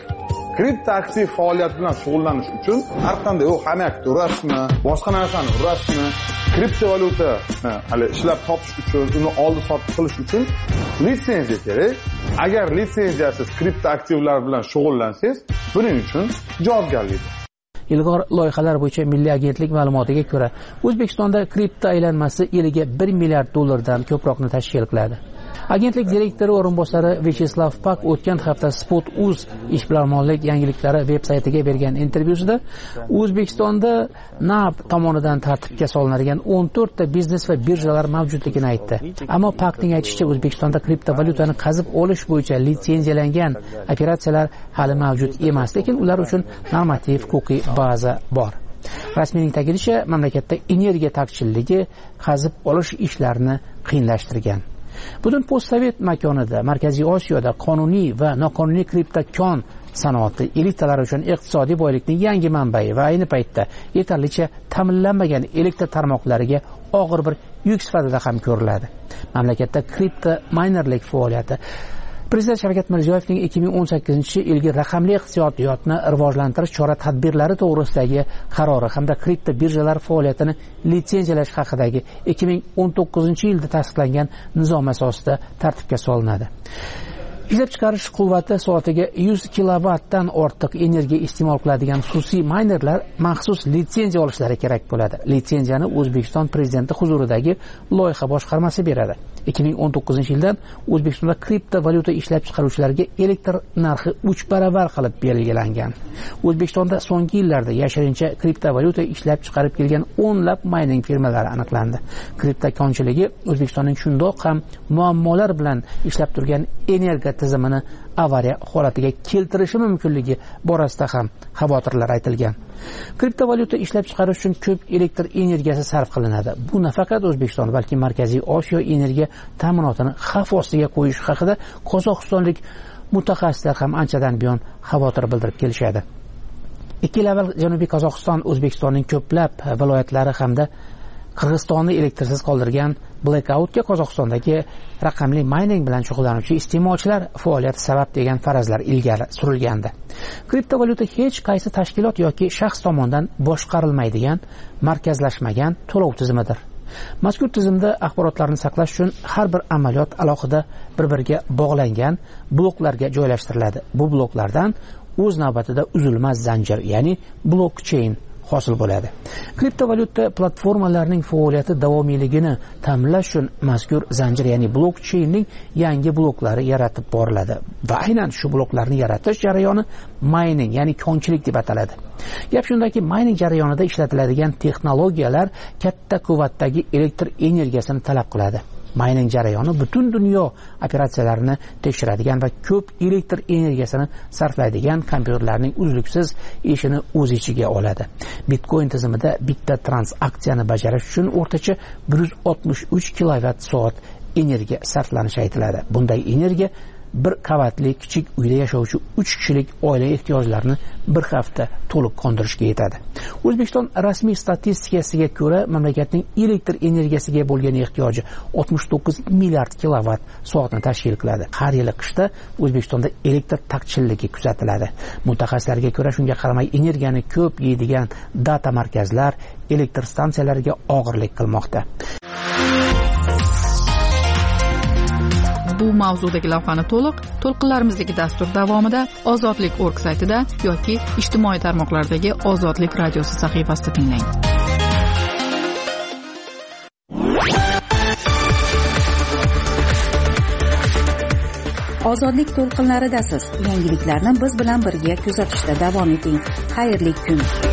faoliyat bilan shug'ullanish uchun har qanday xanakda urasizmi, boshqa narsani urasizmi, kriptovalyuta hali ishlab topish uchun, uni oldi sotib qilish uchun litsenziya kerak. Agar litsenziyasiz kriptoaktivlar bilan shug'ullansangiz, buning uchun javobgarlik. Ilg'or loyihalar bo'yicha milliy agentlik ma'lumotiga ko'ra, O'zbekistonda kripto aylanmasi yiliga $1 milliard ko'proqni tashkil qiladi. Agentlik direktori o'rinbosari Vyacheslav Pak o'tgan hafta Spot.uz ishbilarmonlik yangiliklari veb-saytiga bergan intervyusida O'zbekistonda NAB tomonidan tartibga solinadigan 14 ta biznes va birjalar mavjudligini aytdi. Ammo Pakning aytishicha, O'zbekistonda kriptovalyutani qazib olish bo'yicha litsenziyalangan operatsiyalar hali mavjud emas, lekin ular uchun normativ-huquqiy baza bor. Rasmiyning ta'kidlashicha, mamlakatda energiya taqchilligi qazib olish ishlarini qiyinlashtirgan. Butun postsovet makonida Markaziy Osiyoda qonuniy va noqonuniy kriptokon sanoati elitalar uchun iqtisodiy boylikning yangi manbai va ayni paytda yetarlicha ta'minlanmagan elektr tarmoqlariga og'ir bir yuk sifatida ham ko'riladi. Mamlakatda kripto minerlik faoliyati Prezident Shavkat Mirziyoyevning 2018-yilgi raqamli iqtisodiyotni rivojlantirish chora-tadbirlari to'g'risidagi qarori hamda kripto birjalar faoliyatini litsenziyalash haqidagi 2019-yilda tasdiqlangan nizom asosida tartibga solinadi. Ishlab chiqarish quvvati soatiga 100 kilovattdan ortiq energiya iste'mol qiladigan xususiy minerlar maxsus litsenziya olishlari kerak bo'ladi. Litsenziyani O'zbekiston prezidenti huzuridagi loyiha boshqarmasi beradi. 2019-yildan O'zbekistonda kriptovalyuta ishlab chiqaruvchilarga elektr narxi 3 baravar qilib belgilangan. O'zbekistonda so'nggi yillarda yashirincha kriptovalyuta ishlab chiqarib kelgan o'nlab mining firmalari aniqlandi. Kriptokonchiligi O'zbekistonning shundoq ham muammolar bilan ishlab turgan energiya tizimini avariya holatiga keltirishi mumkinligi borasida ham xavotirlar aytilgan. Kriptovalyuta ishlab chiqarish uchun ko'p elektr energiyasi sarf qilinadi. Bu nafaqat O'zbekiston, balki Markaziy Osiyo energiya ta'minotini xavf ostiga qo'yish haqida qozog'istonlik mutaxassislar ham anchadan buyon xavotir bildirib kelishadi. 2 yil avval Janubiy Qozog'iston O'zbekistonning ko'plab viloyatlari hamda Qirg'izistonni elektrsiz qoldirgan blackoutga Qozog'istondagi raqamli mining bilan shug'ullanuvchi iste'molchilar faoliyati sabab degan farazlar ilgari surilgandi. Kriptovalyuta hech qaysi tashkilot yoki shaxs tomonidan boshqarilmaydigan, markazlashmagan to'lov tizimidir. Mazkur tizimda axborotlarni saqlash uchun har bir amaliyot alohida bir-biriga bog'langan bloklarga joylashtiriladi. Bu bloklardan o'z navbatida uzilmas zanjir, ya'ni blockchain hosil bo'ladi. Kriptovalyuta platformalarining faoliyati davomiyligini ta'minlash uchun mazkur zanjir, ya'ni blockchainning yangi bloklari yaratib boriladi va aynan shu bloklarni yaratish jarayoni mining, ya'ni konchilik deb ataladi. Gap shundaki, mining jarayonida ishlatiladigan texnologiyalar katta quvvatdagi elektr energiyasini talab qiladi. Mining jarayoni butun dunyo operatsiyalarini tekshiradigan va ko'p elektr energiyasini sarflaydigan kompyuterlarning uzluksiz ishini o'z ichiga oladi. Bitcoin tizimida bitta transaksiyani bajarish uchun o'rtacha 163 kilovatt-soat energiya sarflanishi aytiladi. Bunday energiya bir qavatli kichik uyda yashovchi 3 kishilik oila ehtiyojlarini bir hafta to'liq qondirishga yetadi. O'zbekiston rasmiy statistikasiga ko'ra, mamlakatning elektr energiyasiga bo'lgan ehtiyoji 69 milliard kilovat soatni tashkil qiladi. Har yili qishda O'zbekistonda elektr taqchilligi kuzatiladi. Mutaxassislarga ko'ra, shunga qaramay energiyani ko'p yeydigan data markazlar elektr stansiyalariga og'irlik qilmoqda. Bu mavzudagi lavhani to'lqinlarimizdagi dastur davomida ozodlik.org saytida yoki ijtimoiy tarmoqlardagi Ozodlik radiosi sahifasida tinglang. Ozodlik to'lqinlaridasiz. Yangiliklarni biz bilan birga kuzatishda davom eting. Xayrli kun.